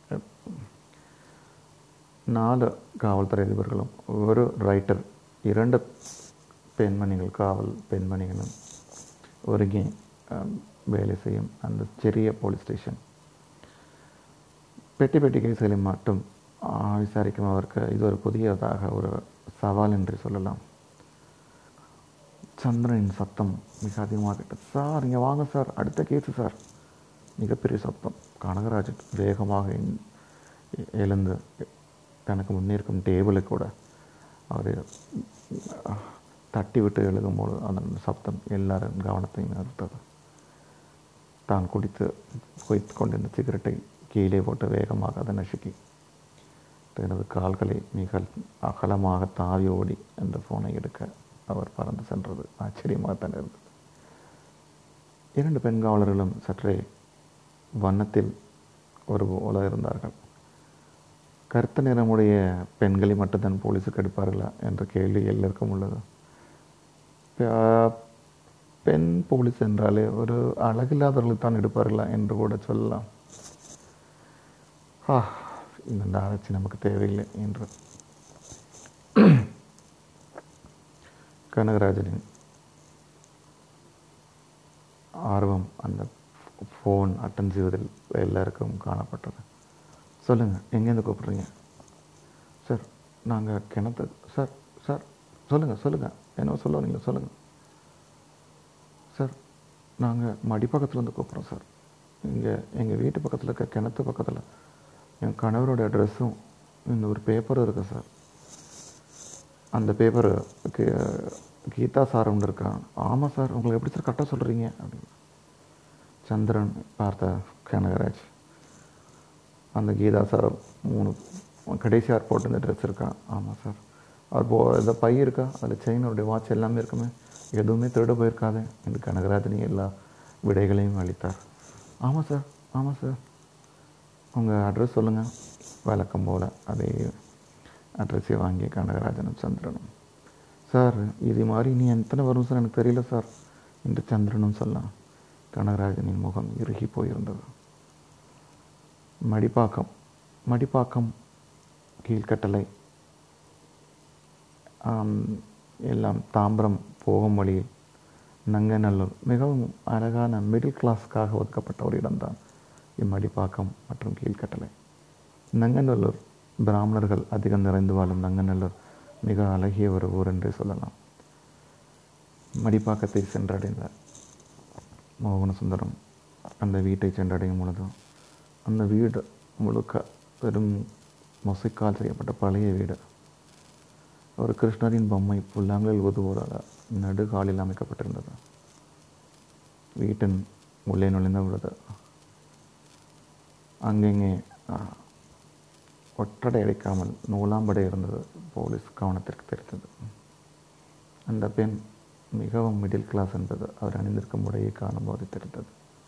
S1: நாலு காவல்துறை அதிபர்களும் ஒரு ரைட்டர், இரண்டு பெண்மணிகள், காவல் பெண்மணிகளும் ஒருங்கி வேலை செய்யும் அந்த சிறிய போலீஸ் ஸ்டேஷன். பெட்டி பெட்டி கேஸ்களை மட்டும் விசாரிக்கும் அவருக்கு இது ஒரு புதியதாக ஒரு சவால் என்று சொல்லலாம். சந்திரனின் சத்தம் மிக அதிகமாக கேட்டது. சார் இங்கே வாங்க சார், அடுத்த கேஸு சார். மிகப்பெரிய சத்தம். கனகராஜன் வேகமாக எழுந்து தனக்கு முன்னேற்கும் டேபிளை கூட அவர் தட்டி விட்டு எழுதும்போது அந்த சப்தம் எல்லாரும் கவனத்தையும் நிறுத்தது. தான் குடித்து குடித்து கொண்டிருந்த சிகரெட்டை கீழே போட்டு வேகமாக அதை நசுக்கி தனது கால்களை மிக அகலமாக தாவி ஓடி அந்த ஃபோனை எடுக்க அவர் பறந்து சென்றது ஆச்சரியமாகத்தான் இருந்தது. இரண்டு பெண் காவலர்களும் சற்றே வண்ணத்தில் ஒரு போல இருந்தார்கள். கருத்த நிறமுடைய பெண்களை மட்டும்தான் போலீஸுக்கு எடுப்பார்களா என்ற கேள்வி எல்லாருக்கும் உள்ளது. பெண் போலீஸ் என்றாலே ஒரு அழகில்லாதவர்களுக்கு தான் எடுப்பார்களா என்று கூட சொல்லலாம். ஆ இந்த ஆராய்ச்சி நமக்கு தேவையில்லை என்று கனகராஜனின் ஆர்வம் அந்த ஃபோன் அட்டன் செய்வதில் எல்லாருக்கும் காணப்பட்டது. சொல்லுங்கள், எங்கேருந்து கூப்பிட்றீங்க? சார் நாங்கள் கிணத்து. சார் சார் சொல்லுங்கள் சொல்லுங்கள் என்ன சொல்ல வரீங்க சொல்லுங்கள். சார் நாங்கள் மடிப்பக்கத்துலேருந்து கூப்பிட்றோம் சார். இங்கே எங்கள் வீட்டு பக்கத்தில் இருக்க கிணத்து பக்கத்தில் என் கணவரோட அட்ரெஸ்ஸும் இந்த ஒரு பேப்பரும் இருக்குது சார். அந்த பேப்பரு கீதா சாரம்னு இருக்கான். ஆமாம் சார், உங்களுக்கு எப்படி சார் கரெக்டாக சொல்கிறீங்க அப்படின்னு சந்திரன் பார்த்த கனகராஜ், அந்த கீதா சாரம் மூணு கடைசியார் போட்டு இந்த ட்ரெஸ் இருக்கான். ஆமாம் சார். அவர் போ இந்த பை இருக்கா, அதில் செயினோடைய வாட்ச் எல்லாமே இருக்குமே, எதுவுமே திருட போயிருக்காது என்று கனகராஜனி எல்லா விடைகளையும் அளித்தார். ஆமாம் சார் ஆமாம் சார், உங்கள் அட்ரஸ் சொல்லுங்கள். வழக்கம் போல் அதே அட்ரஸை வாங்கி கனகராஜனும் சந்திரனும். சார் இது மாதிரி இனி எத்தனை வரும் சார் எனக்கு தெரியல சார் என்று சந்திரனும் சொல்லலாம். கனகராஜனின் முகம் இறுகி போயிருந்தது. மடிப்பாக்கம் மடிப்பாக்கம் கீழ்கட்டளை எல்லாம் தாம்பரம் போகும் வழியில் நங்கநல்லூர் மிகவும் அழகான மிடில் கிளாஸ்க்காக ஒதுக்கப்பட்ட ஒரு இடம்தான் இம்மடிப்பாக்கம் மற்றும் கீழ்கட்டளை. நங்கநல்லூர் பிராமணர்கள் அதிகம் நிறைந்து வாழும் நங்கநல்லூர் மிக அழகிய ஒரு ஊர் என்றே சொல்லலாம். மடிப்பாக்கத்தை சென்றடைந்த மோகனசுந்தரம் அந்த வீட்டை சென்றடையும் பொழுது அந்த வீடு முழுக்க வெறும் மொசைக்கால் செய்யப்பட்ட பழைய வீடு. ஒரு கிருஷ்ணரின் பொம்மை புல்லாங்கலில் ஒதுவோராக நடுகாலில் அமைக்கப்பட்டிருந்தது. வீட்டின் உள்ளே நுழைந்த பொழுது அங்கெங்கே ஒற்றடை அடைக்காமல் நூலாம்படை இருந்தது போலீஸ் கவனத்திற்கு தெரிந்தது. அந்த பெண் மிகவும் மிடில் கிளாஸ் என்பது அவர் அணிந்திருக்கும் உடையை காணும்போது தெரிந்தது.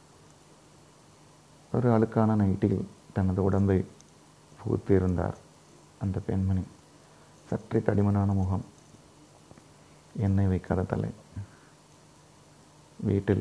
S1: ஒரு அழுக்கான நைட்டில் தனது உடம்பை புகுத்தியிருந்தார் அந்த பெண்மணி. சற்றே தடிமனான முகம், எண்ணெய் வைக்காத தலை. வீட்டில்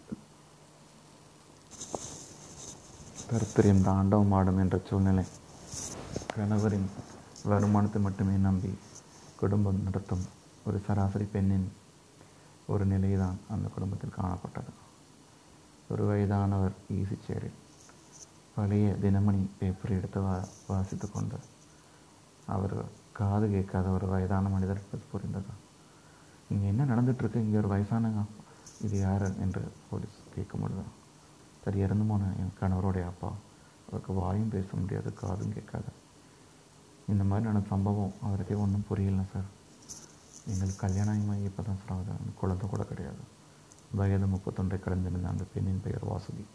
S1: தரித்திரியம் தாண்டவம் ஆடும் என்ற சூழ்நிலை. கணவரின் வருமானத்தை மட்டுமே நம்பி குடும்பம் நடத்தும் ஒரு சராசரி பெண்ணின் ஒரு நிலைதான் அந்த குடும்பத்தில் காணப்பட்டது. ஒரு வயதானவர் ஈசி சேரில் பழைய தினமணி பேப்பரை எடுத்து வா வாசித்து கொண்டு அவர் காது கேட்காத ஒரு வயதான மனிதர் என்பது புரிந்தது. இங்கே என்ன நடந்துகிட்ருக்கு? இங்கே ஒரு வயசானங்க, இது யார் என்று போலீஸ் கேட்கும் பொழுது, சரி, இறந்து போன என் கணவருடைய அப்பா, அவருக்கு வாயும் பேச முடியாது, காதும் கேட்காது. இந்த மாதிரி நடந்த சம்பவம் அவருக்கே ஒன்றும் புரியல சார். எங்களுக்கு கல்யாணம் ஆகி இப்போ தான் சார் ஆகுது, குழந்தை கூட கிடையாது. வயது முப்பத்தொன்றை கடந்திருந்த அந்த பெண்ணின் பெயர் வாசுகி.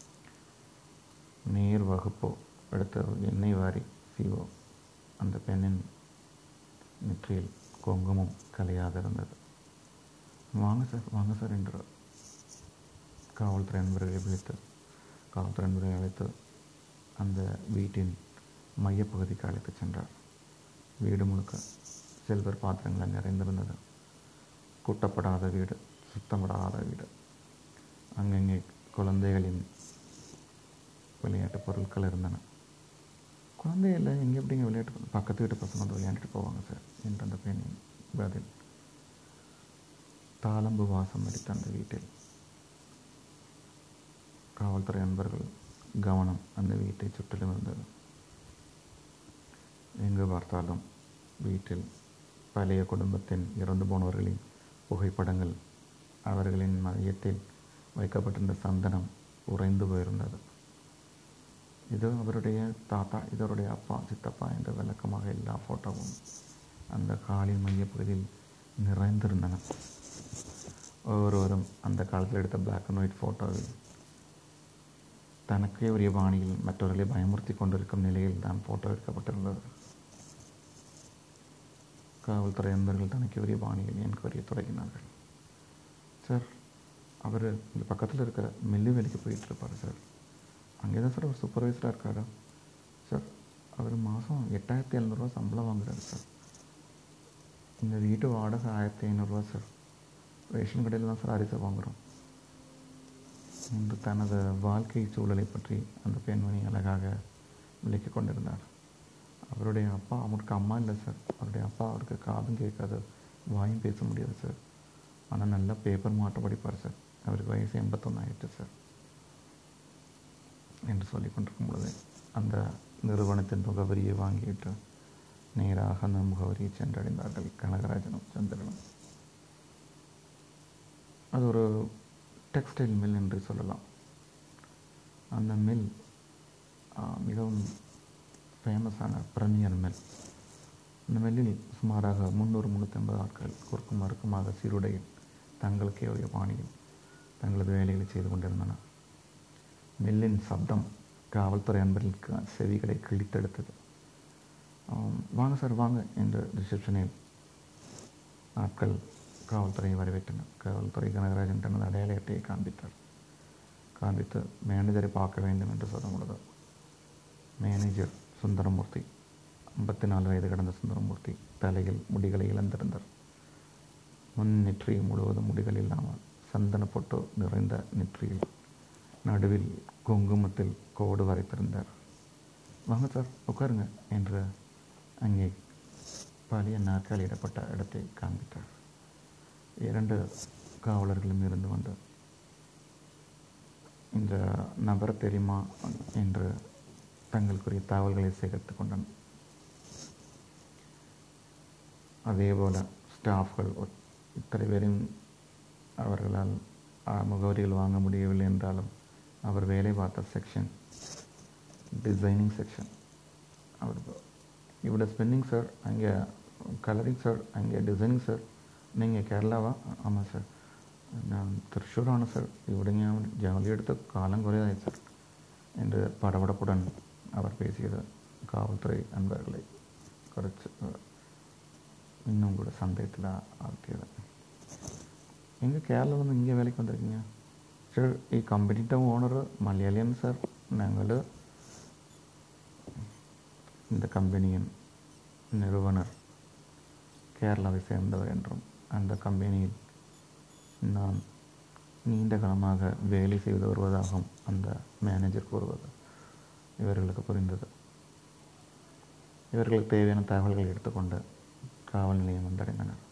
S1: நேர் வகுப்போ எடுத்த எண்ணெய் வாரி சீவோ அந்த பெண்ணின் நெற்றியில் குங்குமம் கலையாக இருந்தது. வாங்க சார், வாங்க சார் என்று காவல்துறை நண்பர்களை விழித்து காவல்துறை நண்பர்களை அழைத்து அந்த வீட்டின் மையப்பகுதிக்கு அழைத்து சென்றார். வீடு முழுக்க சில்வர் பாத்திரங்கள் நிறைந்திருந்தது. கூட்டப்படாத வீடு, சுத்தப்படாத வீடு. அங்கங்கே குழந்தைகளின் விளையாட்டு பொருட்கள் இருந்தன. குழந்தையில் எங்கே எப்படிங்க விளையாட்டு, பக்கத்து வீட்டு பசங்க வந்து விளையாண்டுட்டு போவாங்க சார் என்று அந்த பெண்ணின் பதில். தாளம்பு வாசம் அடித்த அந்த வீட்டில் காவல்துறை நண்பர்கள் கவனம் அந்த வீட்டை சுற்றிலும் இருந்தது. எங்கு பார்த்தாலும் வீட்டில் பழைய குடும்பத்தின் இறந்து போனவர்களின் புகைப்படங்கள், அவர்களின் மையத்தில் வைக்கப்பட்டிருந்த சந்தனம் உறைந்து போயிருந்தது. இது அவருடைய தாத்தா, இதனுடைய அப்பா, சித்தப்பா என்ற விளக்கமாக எல்லா ஃபோட்டோவும் அந்த காலின் மையப்பகுதியில் நிறைந்திருந்தன. ஒவ்வொருவரும் அந்த காலத்தில் எடுத்த பிளாக் அண்ட் ஒயிட் ஃபோட்டோவில் தனக்கே உரிய பாணியில் மற்றவர்களை பயமுறுத்தி கொண்டிருக்கும் நிலையில் தான் ஃபோட்டோ எடுக்கப்பட்டிருந்தது. காவல்துறை நண்பர்கள் தனக்கு உரிய பாணியில் என்கொயரியை தொடங்கினார்கள். சார், அவர் இங்கே பக்கத்தில் இருக்கிற மில்லு வேலைக்கு போயிட்டுருப்பார் சார். அங்கே தான் சார் அவர் சூப்பர்வைசராக இருக்காரா சார். அவர் மாதம் எட்டாயிரத்தி எழுநூறுவா சம்பளம் வாங்குறாரு சார். இந்த வீட்டு வாடகை ஆயிரத்தி ஐநூறுரூவா சார். ரேஷன் கடையில் தான் சார் அரிசி வாங்குகிறோம் என்று தனது வாழ்க்கை சூழலை பற்றி அந்த பெண்மணி அழகாக விளக்கி கொண்டிருந்தார். அவருடைய அப்பா, அவருக்கு அம்மா இல்லை சார். அவருடைய அப்பா அவருக்கு காதும் கேட்காது, வாயும் பேச முடியாது சார். ஆனால் நல்லா பேப்பர் மாட்ட படிப்பார் சார். அவருக்கு வயசு எண்பத்தொன்று ஆயிடுச்சு சார் என்று சொல்லி கொண்டிருக்கும் பொழுது அந்த நிறுவனத்தின் முகவரியை வாங்கிவிட்டு நேராக அந்த முகவரியை சென்றடைந்தார்கள் கனகராஜனும் சந்திரனும். அது ஒரு டெக்ஸ்டைல் மில் என்று சொல்லலாம். அந்த மில் மிகவும் ஃபேமஸான பிரமியர் மில். இந்த மில்லில் சுமாராக முந்நூறு முந்நூற்றி ஐம்பது ஆட்கள் குறுக்கும் மறுக்குமாக சீருடையில் தங்களுக்கே உரிய பாணியில் தங்களது வேலைகளை செய்து கொண்டிருந்தனர். மில்லின் சப்தம் காவல்துறை நண்பர்களுக்கு செவிகளை கிழித்தெடுத்தது. வாங்க சார், வாங்க என்று ரிசப்ஷனில் ஆட்கள் காவல்துறையை வரவேற்றனர். காவல்துறை கனகராஜன் தனது அடையாள அட்டையை காண்பித்தார். காண்பித்து மேனேஜரை பார்க்க வேண்டும் என்று சொல்ல பொழுது மேனேஜர் சுந்தரமூர்த்தி, ஐம்பத்தி நாலு வயது கடந்த சுந்தரமூர்த்தி, தலையில் முடிகளை இழந்திருந்தார். முன் நெற்றி முழுவதும் முடிகள் இல்லாமல் சந்தன பொட்டு நிறைந்த நெற்றியில் நடுவில் குங்குமத்தில் கோடு வரைத்திருந்தார். வாங்க சார், உட்காருங்க என்று அங்கே பழைய நாற்காலியிடப்பட்ட இடத்தை காண்பித்தார். இரண்டு காவலர்களும் இருந்து வந்து இந்த நபர் தெரியுமா என்று தங்களுக்குரிய தகவல்களை சேகரித்து கொண்டனர். அதேபோல் ஸ்டாஃப்கள் இத்தனை பேரும் அவர்களால் முகவரிகள் வாங்க முடியவில்லை என்றாலும் அவர் வேலை பார்த்த செக்ஷன் டிசைனிங் செக்ஷன். அவர் இவ்வளோ ஸ்பென்னிங் சார், அங்கே கலரிங் சார், அங்கே டிசைனிங் சார். நீங்கள் கேரளாவா? ஆமாம் சார். நான் திருச்சூரான சார். ഇവിടെ ഞാൻ ജോലിയെടുത്ത് കാലം കുറേയായി സാർ என்று படபடப்புடன் அவர் பேசியது காவல்துறை நண்பர்களை குறைச்சு இன்னும் கூட சந்தேகத்தில் ஆழ்த்தியது. எங்கே கேரளாவிலேருந்து இங்கே வேலைக்கு வந்திருக்கீங்க? சார் ഈ കമ്പനിയുടെ ഓണർ മലയാളിയാണ് സാർ. ഞങ്ങൾ இந்த கம்பெனியின் நிறுவனர் கேரளாவை சேர்ந்தவர் என்றும் அந்த கம்பெனியில் நான் நீண்ட காலமாக வேலை செய்து வருவதாகவும் அந்த மேனேஜர் கூறுவது இவர்களுக்கு புரிந்தது. இவர்களுக்கு தேவையான தகவல்களை எடுத்துக்கொண்டு காவல் நிலையம் வந்தடைந்தனர்.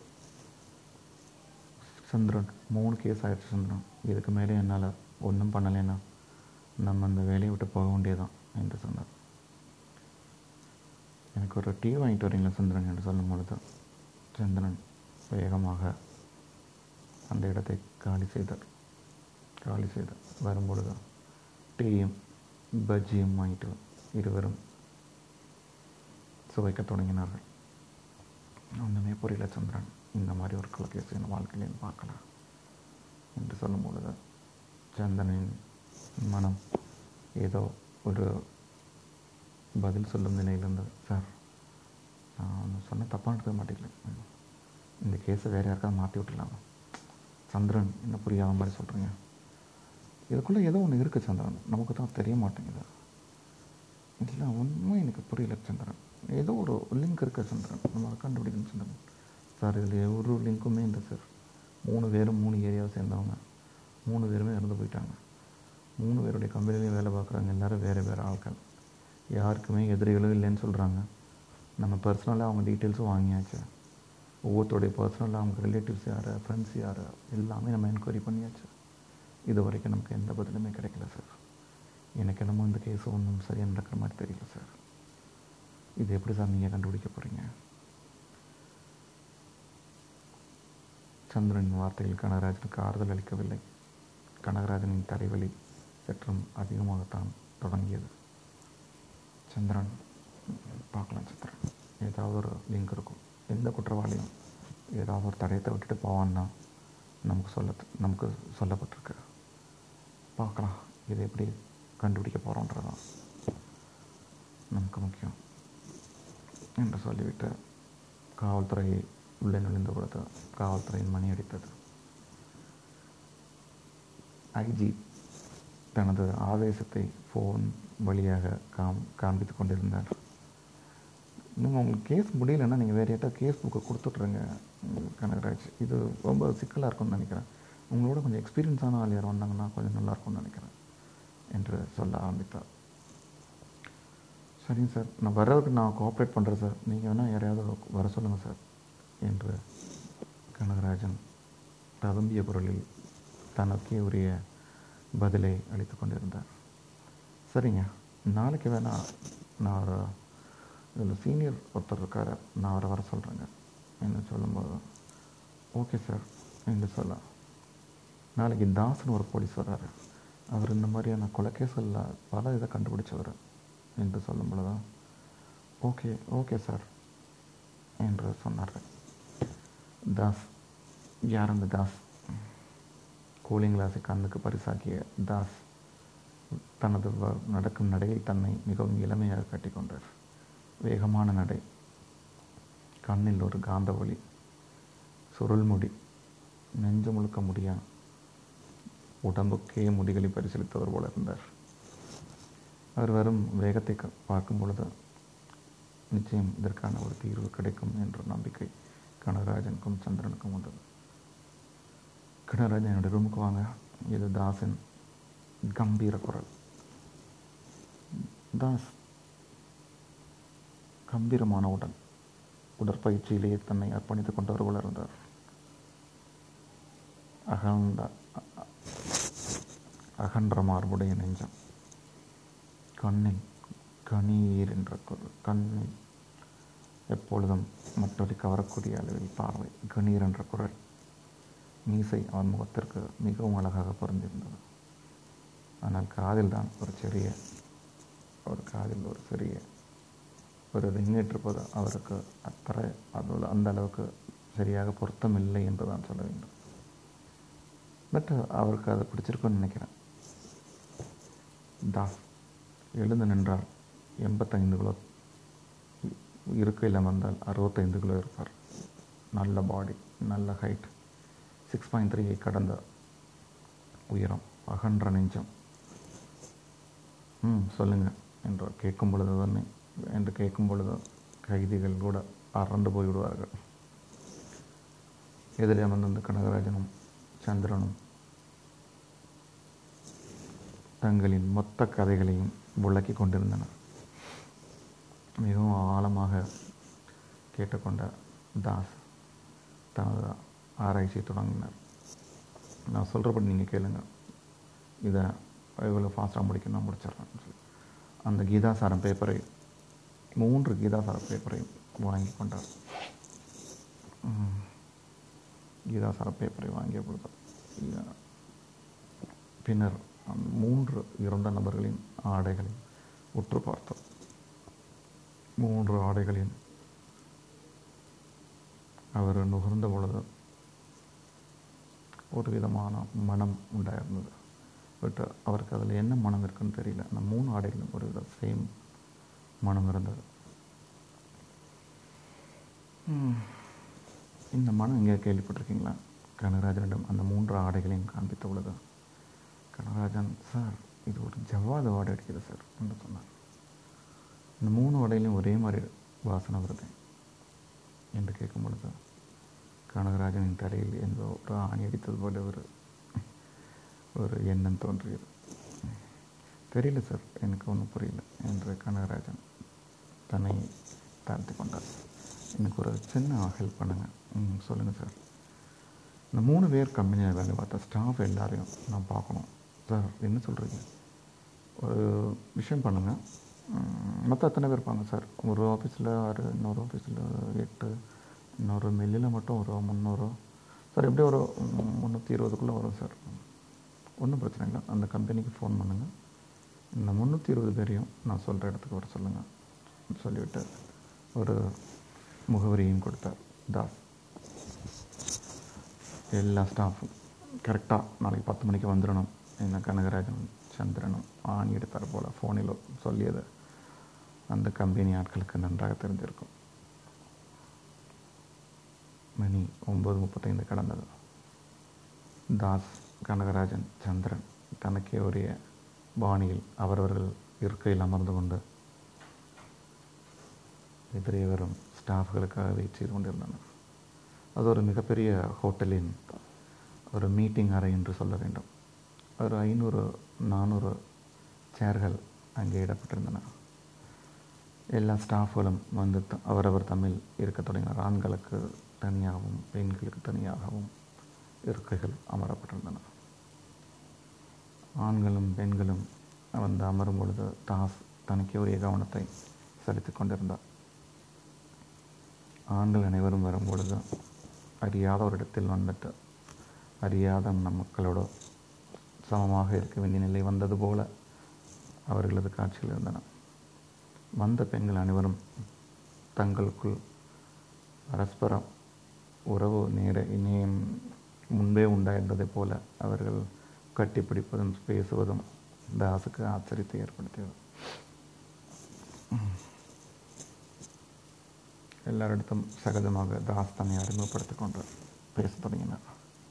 S1: சந்திரன் மூணு கேஸ் ஆயிடுச்சு சந்திரன், இதுக்கு மேலே என்னால் ஒன்றும் பண்ணலைன்னா நம்ம அந்த வேலையை விட்டு போக வேண்டியதான் என்று சொன்னார். எனக்கு ஒரு டீ வாங்கிட்டு வரீங்களா சந்திரன் என்று சொல்லும் பொழுது சந்திரன் வேகமாக அந்த இடத்தை காலி செய்தார். காலி செய்தார் வரும்பொழுது டீயும் பஜ்ஜியும் வாங்கிட்டு இருவரும் சுவைக்க தொடங்கினார்கள். ஒன்றுமே புரியல சந்திரன், இந்த மாதிரி ஒரு கலக்கேஸ் என் வாழ்க்கையிலேயும் பார்க்கல என்று சொல்லும் பொழுது சந்திரனின் மனம் ஏதோ ஒரு பதில் சொல்லும் நிலையில் இருந்தது. சார் நான் சொன்ன தப்பாக எடுத்துக்க மாட்டேங்கல, இந்த கேஸை வேறு யாருக்காவது மாற்றி விட்டுலாமா? சந்திரன் என்ன புரியாத மாதிரி சொல்கிறீங்க? இதுக்குள்ளே ஏதோ ஒன்று இருக்குது சந்திரன், நமக்கு தான் தெரிய மாட்டேங்குது. இல்லை ஒன்றுமே எனக்கு புரியல சந்திரன், ஏதோ ஒரு லிங்க் இருக்குது சந்திரன், நம்ம அதை கண்டுபிடிக்கணும் சந்திரன். சார் இதில் ஒரு லிங்க்குமே இல்லை சார். மூணு பேரும் மூணு ஏரியாவை சேர்ந்தவங்க, மூணு பேருமே இறந்து போயிட்டாங்க. மூணு பேருடைய கம்பெனிலையும் வேலை பார்க்குறாங்க, எல்லோரும் வேறு வேறு ஆட்கள், யாருக்குமே எதிரிகளும் இல்லைன்னு சொல்கிறாங்க. நம்ம பர்சனலாக அவங்க டீட்டெயில்ஸும் வாங்கியாச்சு. ஒவ்வொருத்தருடைய பர்சனலாக அவங்க ரிலேட்டிவ்ஸ் யார், ஃப்ரெண்ட்ஸ் யார், எல்லாமே நம்ம என்கொயரி பண்ணியாச்சு. இது வரைக்கும் நமக்கு எந்த பதிலுமே கிடைக்கல சார். எனக்கு என்னமோ இந்த கேஸ் ஒன்றும் சரியாக நடக்கிற மாதிரி தெரியல சார். இது எப்படி சார் நீங்கள் கண்டுபிடிக்க போகிறீங்க? சந்திரனின் வார்த்தையில் கனகராஜனுக்கு ஆறுதல் அளிக்கவில்லை. கனகராஜனின் தலைவலி சற்றும் அதிகமாகத்தான் தொடங்கியது. சந்திரன் பார்க்கலாம் சந்திரன், ஏதாவது ஒரு லிங்க் இருக்கும். எந்த குற்றவாளியும் ஏதாவது ஒரு தடயத்தை விட்டுட்டு போவான்னா நமக்கு சொல்ல நமக்கு சொல்லப்பட்டிருக்கு. பார்க்கலாம், இதை எப்படி கண்டுபிடிக்க போகிறோன்றதான் நமக்கு முக்கியம் என்று சொல்லிவிட்டு காவல்துறையை உள்ளே நுழைந்த பொழுது காவல்துறையின் மணி அடித்தது. ஐஜி தனது ஆவேசத்தை ஃபோன் வழியாக காம் காண்பித்து கொண்டிருந்தார். இன்னும் உங்களுக்கு கேஸ் முடியலைன்னா நீங்கள் வேறு ஏதாவது கேஸ் புக்கை கொடுத்துட்ருங்க கனகராஜ், இது ரொம்ப சிக்கலாக இருக்கும்னு நினைக்கிறேன். உங்களோட கொஞ்சம் எக்ஸ்பீரியன்ஸான ஆள் யார் வந்தாங்கன்னா கொஞ்சம் நல்லாயிருக்கும்னு நினைக்கிறேன் என்று சொல்ல ஆரம்பித்தார். சரிங்க சார், நான் வர்றதுக்கு நான் கோஆப்ரேட் பண்ணுறேன் சார், நீங்கள் வேணால் யாரையாவது வர சொல்லுங்கள் சார் என்று கனகராஜன் ததும்பிய குரலில் தனக்கே உரிய பதிலை அளித்து கொண்டிருந்தார். சரிங்க, நாளைக்கு வேணால் நான் ஒரு இதில் சீனியர் ஒருத்தர் இருக்கார், நான் அவரை வர சொல்கிறேங்க என்று சொல்லும்போது ஓகே சார் என்று சொல்ல, நாளைக்கு தாசன் ஒரு போலீஸ் வர்றாரு, அவர் இந்த மாதிரியான கொலைக்கேஸில் பல இதை கண்டுபிடிச்சவர் என்று சொல்லும் பொழுது ஓகே ஓகே சார் என்று சொன்னார். தாஸ் யார்? அந்த தாஸ் கூலிங் கிளாஸை கண்ணுக்கு பரிசாக்கிய தாஸ் தனது நடக்கும் நடையில் தன்னை மிகவும் இளமையாக கட்டிக்கொண்டார். வேகமான நடை, கண்ணில் ஒரு காந்த ஒளி, சுருள்முடி, நெஞ்சு முழுக்க முடியா, உடம்புக்கே முடிகளை பரிசீலித்தவர் போல இருந்தார். அவர் வரும் வேகத்தை பார்க்கும் பொழுது நிச்சயம் இதற்கான ஒரு தீர்வு கிடைக்கும் என்ற நம்பிக்கை கனகராஜனுக்கும் சந்திரனுக்கும் வந்தது. கனகராஜன் என்னுடைய ரூமுக்கு வாங்க, இது தாஸின் கம்பீர குரல். தாஸ் கம்பீரமான உடல், உடற்பயிற்சியிலேயே தன்னை அர்ப்பணித்துக் கொண்டவர் போல இருந்தார். அகண்ட அகன்ற மார்புடைய நெஞ்சம், கண்ணில் கணீர் என்ற குரல், கண்ணில் எப்பொழுதும் மற்றொரு கவரக்கூடிய அளவில் பார்வை, கணீர் என்ற குரல். மீசை அவன் முகத்திற்கு மிகவும் அழகாக பொருந்திருந்தது. ஆனால் காதில் தான் ஒரு சிறிய ஒரு காதில் ஒரு சிறிய ஒரு ரிங்கேற்றிருப்பது அவருக்கு அத்தனை அது அந்த அளவுக்கு சரியாக பொருத்தமில்லை என்று தான் சொல்ல வேண்டும். பட் அவருக்கு அதை பிடிச்சிருக்குன்னு நினைக்கிறேன். தாஸ் எழுந்து நின்றார். எண்பத்தைந்து கிலோ இருக்கையில் வந்தால் அறுபத்தைந்து கிலோ இருப்பார். நல்ல பாடி, நல்ல ஹைட், சிக்ஸ் பாயிண்ட் த்ரீயை கடந்த உயரம், அகன்ற நெஞ்சம். ம் சொல்லுங்கள் என்று கேட்கும் பொழுது தானே என்று கேட்கும் பொழுது கைதிகள் கூட அரண்டு போய்விடுவார்கள். எதிரே அமர்ந்த கனகராஜனும் சந்திரனும் தங்களின் மொத்த கதைகளையும் விளக்கி கொண்டிருந்தனர். மிகவும் ஆழமாக கேட்டுக்கொண்ட தாஸ் தனது ஆராய்ச்சியை தொடங்கினார். நான் சொல்கிறபடி நீங்கள் கேளுங்க, இதை இவ்வளோ ஃபாஸ்ட்டாக முடிக்க நான் முடிச்சிட்றேன்னு சொல்லி அந்த கீதாசாரம் பேப்பரை, மூன்று கீதாசார பேப்பரை வாங்கி கொண்டார். கீதாசார பேப்பரை வாங்கிய பொழுது பின்னர் மூன்று இறந்த நபர்களின் ஆடைகளை உற்று பார்த்தார். மூன்று ஆடைகளின் அவர் நுகர்ந்த பொழுது ஒரு விதமான மனம் உண்டாயிருந்தது. பட் அவருக்கு அதில் என்ன மனம் இருக்குன்னு தெரியல. அந்த மூணு ஆடைகளும் ஒரு வித சேம் மனம் இருந்தது. இந்த மனம் எங்கே கேள்விப்பட்டிருக்கீங்களா? கனகராஜனிடம் அந்த மூன்று ஆடைகளையும் காண்பித்த பொழுது கனகராஜன், சார் இது ஒரு ஜவ்வாது வாடை அடிக்குது சார் என்று சொன்னார். இந்த மூணு ஆடையிலையும் ஒரே மாதிரி வாசனை வருது என்று கேட்கும் பொழுது கனகராஜனின் தலையில் எந்த ஒரு ஆணி அடித்தது போல ஒரு ஒரு எண்ணம் தோன்றியது. தெரியல சார், எனக்கு ஒன்றும் புரியல என்று கனகராஜன் தன்னை தாழ்த்தி கொண்டார். எனக்கு ஒரு சின்ன ஹெல்ப் பண்ணுங்கள். ம் சொல்லுங்கள் சார். இந்த மூணு பேர் கம்பெனியில் வேலை பார்த்த ஸ்டாஃப் எல்லாரையும் நான் பார்க்கணும் சார். என்ன சொல்கிறீங்க? ஒரு விஷயம் பண்ணுங்கள், மொத்தம் எத்தனை பேர் இருப்பாங்க சார்? ஒரு ஆஃபீஸில் ஆறு, இன்னொரு ஆஃபீஸில் எட்டு, இன்னொரு மில்லில் மட்டும் ஒரு முந்நூறு சார். எப்படி ஒரு முந்நூற்றி இருபதுக்குள்ளே வரும் சார். ஒன்றும் பிரச்சனை இல்லை, அந்த கம்பெனிக்கு ஃபோன் பண்ணுங்கள். இந்த முந்நூற்றி இருபது பேரையும் நான் சொல்கிற இடத்துக்கு வர சொல்லுங்கள் சொல்லிவிட்டு ஒரு முகவரியும் கொடுத்தார் தாஸ். எல்லா ஸ்டாஃபும் கரெக்டாக நாளைக்கு பத்து மணிக்கு வந்துடணும். என்ன கனகராஜனும் சந்திரனும் ஆணி எடுத்தார் போல் ஃபோனில் சொல்லியது அந்த கம்பெனி ஆட்களுக்கு நன்றாக தெரிஞ்சிருக்கும். மணி ஒம்பது முப்பத்தைந்து கடந்தது. தாஸ், கனகராஜன், சந்திரன் தனக்கே உரிய பாணியில் அவரவர்கள் இருக்கையில் அமர்ந்து கொண்டு எதிரே வரும் ஸ்டாஃப்களுக்காக வெயிட் செய்து கொண்டிருந்தனர். அது ஒரு மிகப்பெரிய ஹோட்டலின் ஒரு மீட்டிங் அறை என்று சொல்ல வேண்டும். ஒரு ஐநூறு நானூறு சேர்கள் அங்கே இடப்பட்டிருந்தன. எல்லா ஸ்டாஃப்களும் வந்து அவரவர் தமிழ் இருக்க தொடங்கினார். ஆண்களுக்கு தனியாகவும் பெண்களுக்கு தனியாகவும் இருக்கைகள் அமரப்பட்டிருந்தன. ஆண்களும் பெண்களும் வந்து அமரும் பொழுது தாஸ் தனக்கே உரிய கவனத்தை செலுத்தி கொண்டிருந்தார். ஆண்கள் அனைவரும் வரும்பொழுது அறியாத ஒரு இடத்தில் வந்துட்டு அறியாத நம் மக்களோடு சமமாக இருக்க வேண்டிய நிலை வந்தது போல அவர்களது காட்சிகள் இருந்தன. வந்த பெண்கள் அனைவரும் தங்களுக்குள் பரஸ்பரம் உறவு நேர இணையம் முன்பே உண்டாயிருந்ததை போல அவர்கள் கட்டிப்பிடிப்பதும் பேசுவதும் தாஸுக்கு ஆச்சரியத்தை ஏற்படுத்தியது. எல்லாரிடத்தும் சகஜமாக தாஸ் தன்னை அறிமுகப்படுத்திக் கொண்டு பேச தொடங்கினார்.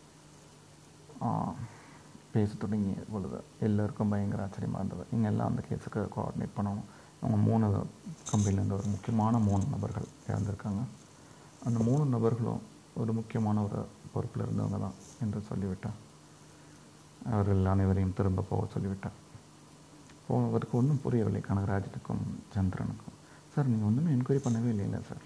S1: பேச தொடங்கிய பொழுது எல்லோருக்கும் பயங்கர ஆச்சரியமாக இருந்தது. நீங்கள் எல்லாம் அந்த கேஸுக்கு கோஆர்டினேட் பண்ணணும். அவங்க மூணு கம்பெனிலேருந்து ஒரு முக்கியமான மூணு நபர்கள் இறந்துருக்காங்க. அந்த மூணு நபர்களும் ஒரு முக்கியமான ஒரு பொறுப்பில் இருந்தவங்க தான் என்று சொல்லிவிட்டார். அவர்கள் அனைவரையும் திரும்ப போக சொல்லிவிட்டார். போனவருக்கு ஒன்றும் புரியவில்லை கனகராஜனுக்கும் சந்திரனுக்கும். சார் நீங்கள் ஒன்றுமே என்கொயரி பண்ணவே இல்லைல்ல சார்.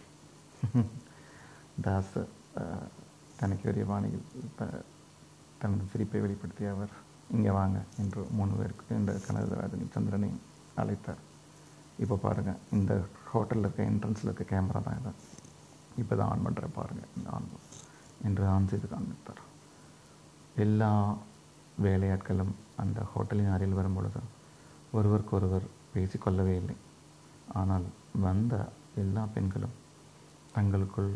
S1: தாஸ் தனக்கு உரிய வாணியில் தனது சிரிப்பை வெளிப்படுத்திய அவர், இங்கே வாங்க என்று மூணு பேருக்கு இந்த கனகராஜனை சந்திரனையும் அழைத்தார். இப்போ பாருங்கள், இந்த ஹோட்டலில் இருக்க என்ட்ரன்ஸில் இருக்க கேமரா தான் இதை இப்போ தான் ஆன் பண்ணுற பாருங்கள் இந்த ஆன் என்று ஆன் செய்து காண்பித்தார். எல்லா வேலையாட்களும் அந்த ஹோட்டலின் அருகில் வரும் பொழுது ஒருவருக்கொருவர் பேசிக்கொள்ளவே இல்லை. ஆனால் வந்த எல்லா பெண்களும் தங்களுக்குள்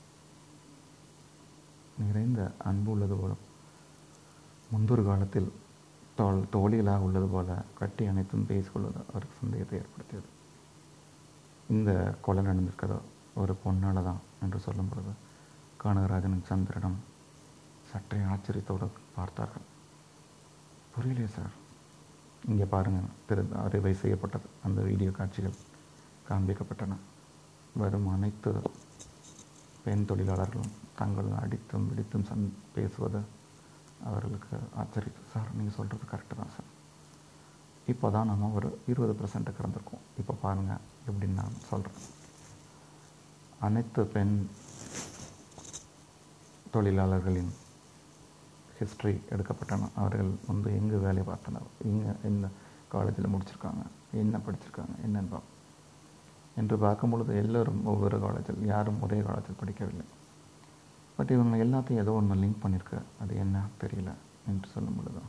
S1: நிறைந்த அன்பு உள்ளது போலும் முன்பொரு காலத்தில் தோல் தோழிகளாக உள்ளது போல கட்டி அனைத்தும் பேசிக்கொள்வது அவருக்கு சந்தேகத்தை ஏற்படுத்தியது. இந்த கொலை நடந்திருக்கிறதோ ஒரு பொண்ணால் தான் என்று சொல்லும் பொழுது கனகராஜனும் சந்திரனும் சற்றே ஆச்சரியத்தோடு பார்த்தார்கள். புரியலையே சார். இங்கே பாருங்கள், திரு அறுவை செய்யப்பட்டது. அந்த வீடியோ காட்சிகள் காண்பிக்கப்பட்டன. வரும் அனைத்து பெண் தொழிலாளர்களும் தங்கள் அடித்தும் பிடித்தும் சந் பேசுவது அவர்களுக்கு ஆச்சரியம். சார், நீங்கள் சொல்கிறது கரெக்டு தான் சார். இப்போ தான் நம்ம ஒரு இருபது பர்சன்ட் கிடந்திருக்கோம். இப்போ பாருங்கள் எப்படின்னு நான் சொல்கிறேன். அனைத்து பெண் தொழிலாளர்களின் ஹிஸ்ட்ரி எடுக்கப்பட்டன. அவர்கள் வந்து எங்கே வேலை பார்த்தனர், எங்கே என்ன காலேஜில் முடிச்சிருக்காங்க, என்ன படிச்சிருக்காங்க, என்னென்ன என்று பார்க்கும் பொழுது எல்லோரும் ஒவ்வொரு காலேஜில், யாரும் ஒரே காலேஜில் படிக்கவில்லை. பட் இவங்க எல்லாத்தையும் ஏதோ ஒன்று லிங்க் பண்ணியிருக்கு. அது என்ன தெரியல என்று சொல்லும் பொழுது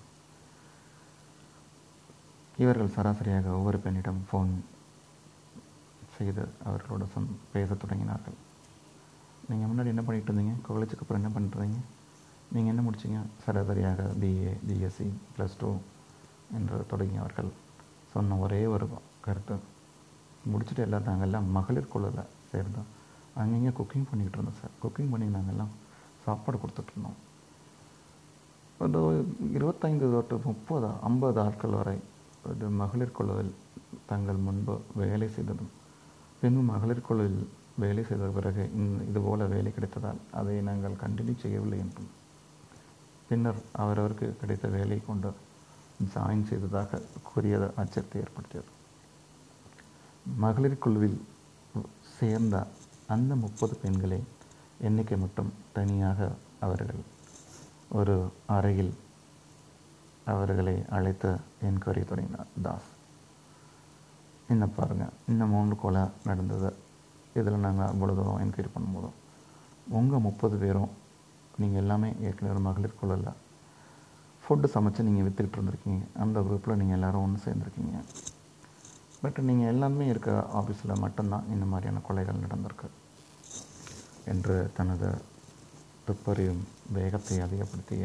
S1: இவர்கள் சராசரியாக ஒவ்வொரு பெண்ணிடம் ஃபோன் செய்து அவர்களோட சொன் பேச தொடங்கினார்கள். நீங்கள் முன்னாடி என்ன பண்ணிகிட்டு இருந்தீங்க, காலேஜுக்கு அப்புறம் என்ன பண்ணுறீங்க, நீங்கள் என்ன முடிச்சிங்க, சராசரியாக பிஏ பிஎஸ்சி ப்ளஸ் டூ என்று தொடங்கியவர்கள் சொன்ன ஒரே ஒரு கருத்து, முடிச்சுட்டு எல்லாம் நாங்கள் எல்லாம் மகளிர் குழுவில் சேர்ந்தோம். அங்கங்கே குக்கிங் பண்ணிக்கிட்டு இருந்தோம் சார். குக்கிங் பண்ணி நாங்கள் எல்லாம் சாப்பாடு கொடுத்துட்ருந்தோம். ஒரு இருபத்தைந்து தொட்டு முப்பது ஐம்பது ஆட்கள் வரை ஒரு மகளிர் குழுவில் தங்கள் முன்பு வேலை செய்ததும், பின்பு மகளிர் குழுவில் வேலை செய்த பிறகு இந்த இதுபோல் வேலை கிடைத்ததால் அதை நாங்கள் கண்டினியூ செய்யவில்லை என்றும், பின்னர் அவரவருக்கு கிடைத்த வேலை கொண்டு ஜாயின் செய்ததாக கூறியது ஆச்சரியத்தை ஏற்படுத்தியது. மகளிர் குழுவில் சேர்ந்த அந்த முப்பது பெண்களை எண்ணிக்கை மட்டும் தனியாக அவர்கள் ஒரு அறையில் அவர்களை அழைத்து என்கொயரி தொடங்கினார் தாஸ். இன்னும் பாருங்கள், இன்னும் மூன்று கொலை நடந்தது. இதில் நாங்கள் அவ்வளோ தூரம் என்கொயரி பண்ணும்போதும் உங்கள் முப்பது பேரும் நீங்கள் எல்லாமே ஏற்கனவே ஒரு மகளிர் குழுவில் ஃபுட்டு சமைச்சு நீங்கள் விற்றுக்கிட்டு இருந்திருக்கீங்க. அந்த குரூப்பில் நீங்கள் எல்லோரும் ஒன்று சேர்ந்துருக்கீங்க. பட் நீங்கள் எல்லாமே இருக்க ஆஃபீஸில் மட்டும்தான் இந்த மாதிரியான கொலைகள் நடந்திருக்கு என்று தனது துப்பறியும் வேகத்தை அதிகப்படுத்திய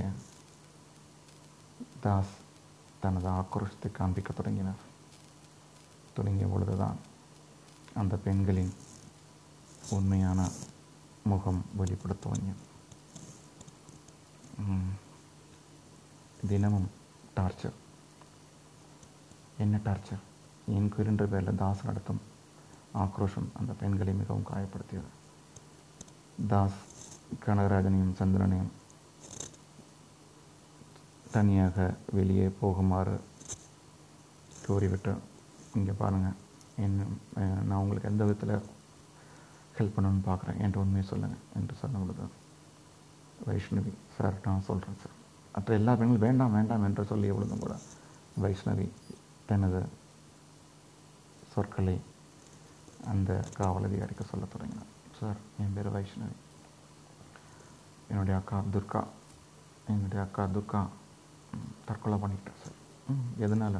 S1: தாஸ் தனது ஆக்ரோஷத்தை காண்பிக்க தொடங்கினார். தொடங்கிய பொழுதுதான் அந்த பெண்களின் உண்மையான முகம் வெளிப்பட துவங்கியது. தினமும் டார்ச்சர். என்ன டார்ச்சர்? என்கொயரின்ற பேரில் தாஸ் நடத்தும் ஆக்ரோஷம் அந்த பெண்களை மிகவும் காயப்படுத்தியது. தாஸ் கனகராஜனையும் சந்திரனையும் தனியாக வெளியே போகுமாறு கூறிவிட்டு, இங்கே பாருங்கள், என்ன நான் உங்களுக்கு எந்த விதத்தில் ஹெல்ப் பண்ணணும்னு பார்க்குறேன், என்கிட்ட உண்மையை சொல்லுங்கள் என்று சொன்ன பொழுது வைஷ்ணவி, சார் நான் சொல்கிறேன் சார், மற்ற எல்லா பெண்களும் வேண்டாம் வேண்டாம் என்று சொல்லிய பொழுதும் கூட வைஷ்ணவி தனது சொற்களை அந்த காவல் அதிகாரிக்கு சொல்ல தொடங்கினார். சார், என் பேர் வைஷ்ணவி, என்னுடைய அக்கா துர்கா என்னுடைய அக்கா துர்கா தற்கொலை பண்ணிக்கிட்டேன் சார். ம் எதனால்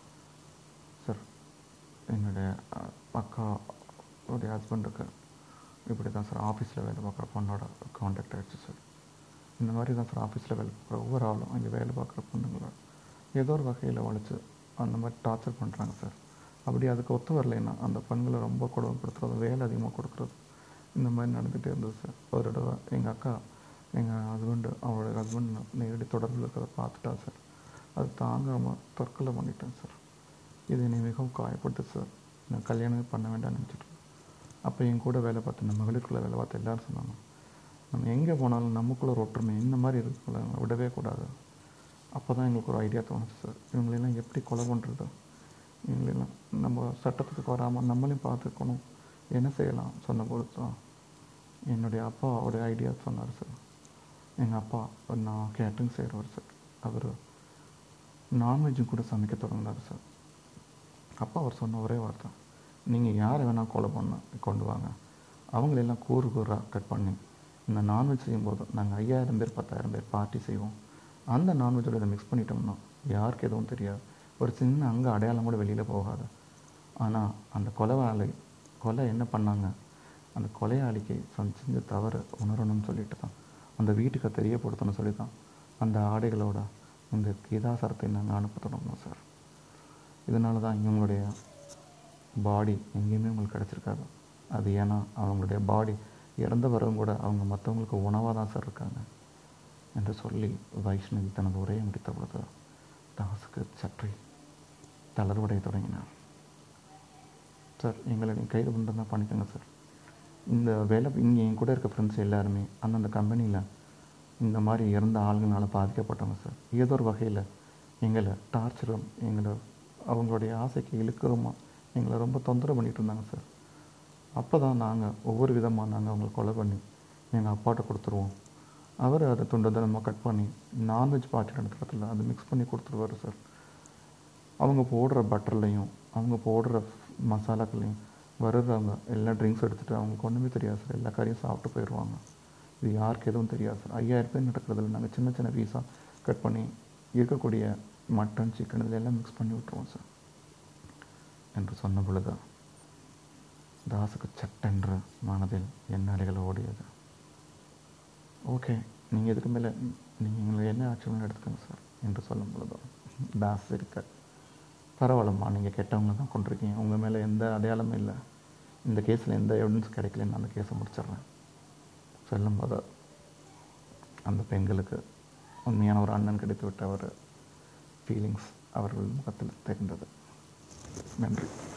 S1: சார்? என்னுடைய அக்கா உடைய ஹஸ்பண்டுக்கு இப்படி தான் சார் ஆஃபீஸில் வேலை பார்க்குற பொண்ணோட கான்டாக்ட் ஆகிடுச்சு சார். இந்த மாதிரி தான் சார் ஆஃபீஸில் வேலை பார்க்குற ஒவ்வொரு ஆளும் அங்கே வேலை பார்க்குற பொண்ணுங்களை ஏதோ ஒரு வகையில் வளைச்சு அந்த மாதிரி டார்ச்சர் பண்ணுறாங்க சார். அப்படி அதுக்கு ஒத்து வரலைன்னா அந்த பெண்களை ரொம்ப கொடுமைப்படுத்துறது, வேலை அதிகமாக கொடுக்குறது, இந்த மாதிரி நடந்துகிட்டே இருந்தது சார். ஒரு தடவை எங்கள் அக்கா எங்கள் ஹஸ்பண்டு அவரோட ஹஸ்பண்ட் நேரடி தொடர்பில் இருக்கிறத பார்த்துட்டா சார். அது தாங்காமல் தற்கொலை பண்ணிட்டேன் சார். இது என்னை மிகவும் காயப்பட்டு சார். நான் கல்யாணமே பண்ண வேண்டாம்னு நினச்சிட்டு அப்போ என் கூட வேலை பார்த்து நம்ம மகளிருக்குள்ளே வேலை பார்த்து எல்லோரும் சொன்னாங்க, நம்ம எங்கே போனாலும் நமக்குள்ளே ஒரு ஒற்றுமை இந்த மாதிரி இருக்குள்ள விடவே கூடாது. அப்போ தான் எங்களுக்கு ஒரு ஐடியா தோணுச்சு சார், இவங்களெல்லாம் எப்படி கொலை பண்ணுறது, இவங்களெல்லாம் நம்ம சட்டத்துக்கு வராமல் நம்மளையும் பார்த்துக்கணும், என்ன செய்யலாம் சொன்ன பொழுது தான் என்னுடைய அப்பாவோடைய ஐடியா சொன்னார் சார். எங்கள் அப்பா நான் கேட்டரிங் செய்கிறவர் சார். அவர் நான்வெஜ்ஜும் கூட சமைக்க தொடங்கினார் சார். அப்பா அவர் சொன்ன ஒரே வார்த்தை, நீங்கள் யாரை வேணால் கொலை பண்ண கொண்டு வாங்க, அவங்களெல்லாம் கூறு கூறாக கட் பண்ணி இந்த நான்வெஜ் செய்யும்போது நாங்கள் ஐயாயிரம் பேர் பத்தாயிரம் பேர் பார்ட்டி செய்வோம். அந்த நான்வெஜ்ஜோட இதை மிக்ஸ் பண்ணிட்டோம்னா யாருக்கு எதுவும் தெரியாது, ஒரு சின்ன அங்கே அடையாளம் கூட வெளியில் போகாது. ஆனால் அந்த கொலைவாளி கொலை என்ன பண்ணாங்க, அந்த கொலையாளிக்கு செஞ்ச தவறு உணரணும்னு சொல்லிட்டு தான் அந்த வீட்டுக்கு தெரியப்படுத்தணும்னு சொல்லி தான் அந்த ஆடைகளோட இந்த கீதாசாரத்தை நாங்கள் அனுப்ப தொடங்கணும் சார். இதனால தான் இவங்களுடைய பாடி எங்கேயுமே உங்களுக்கு கிடச்சிருக்காது. அது ஏன்னா அவங்களுடைய பாடி இறந்த வரவும் கூட அவங்க மற்றவங்களுக்கு உணவாக தான் சார் இருக்காங்க. என்று சொல்லி வைஷ்ணவி தனது உரையை முடித்த பொழுது தாஸுக்கு சற்றே தளர்வடைய தொடங்கினார். சார், எங்களை நீங்கள் கைது பண்ணுறதா பண்ணிக்கோங்க சார். இந்த வேலை இங்கே என் கூட இருக்க ஃப்ரெண்ட்ஸ் எல்லாருமே அந்தந்த கம்பெனியில் இந்த மாதிரி இறந்த ஆளுங்களால் பாதிக்கப்பட்டவங்க சார். ஏதோ ஒரு வகையில் எங்களை டார்ச்சரும் எங்களை அவங்களுடைய ஆசைக்கு இழுக்கிறோமா எங்களை ரொம்ப தொந்தரவு பண்ணிகிட்டு இருந்தாங்க சார். அப்போ தான் நாங்கள் ஒவ்வொரு விதமாக நாங்கள் அவங்களை கொலை பண்ணி எங்கள் அப்பாட்ட கொடுத்துருவோம். அவர் அதை துண்டு தனமாக கட் பண்ணி நான்வெஜ் பார்ட்டி நடத்துகிறதுல அதை மிக்ஸ் பண்ணி கொடுத்துருவார் சார். அவங்க போடுற பட்டர்லையும் அவங்க போடுற மசாலாக்கள்லையும் வருகிறவங்க எல்லா ட்ரிங்க்ஸ் எடுத்துகிட்டு அவங்களுக்கு ஒன்றுமே தெரியாது சார். எல்லா காரையும் சாப்பிட்டு போயிடுவாங்க. இது யாருக்கு எதுவும் தெரியாது சார். ஐயாயிரம் பேர் நடக்கிறதுல நாங்கள் சின்ன சின்ன பீஸாக கட் பண்ணி இருக்கக்கூடிய மட்டன் சிக்கன் இதில் எல்லாம் மிக்ஸ் பண்ணி விட்டுருவோம் சார் என்று சொன்ன பொழுது தாஸுக்கு சட்டென்று மனதில் எண்ணாலைகள் ஓடியது. ஓகே, நீங்கள் இதுக்கு மேலே நீங்கள் எங்களுக்கு என்ன ஆட்சியும் எடுத்துக்கோங்க சார் என்று சொல்லும் பொழுது தாஸ் இருக்க, பரவாயில்லம்மா, நீங்கள் கெட்டவங்களை தான் கொண்டிருக்கீங்க, உங்கள் மேலே எந்த அடையாளமும் இல்லை, இந்த கேஸில் எந்த எவிடன்ஸ் கிடைக்கலன்னு அந்த கேஸை முடிச்சிடுறேன் சொல்லும்போது அந்த பெண்களுக்கு உண்மையான ஒரு அண்ணன் கிடைத்து விட்ட ஒரு ஃபீலிங்ஸ் அவர்கள் முகத்தில் தெரிந்தது. நன்றி.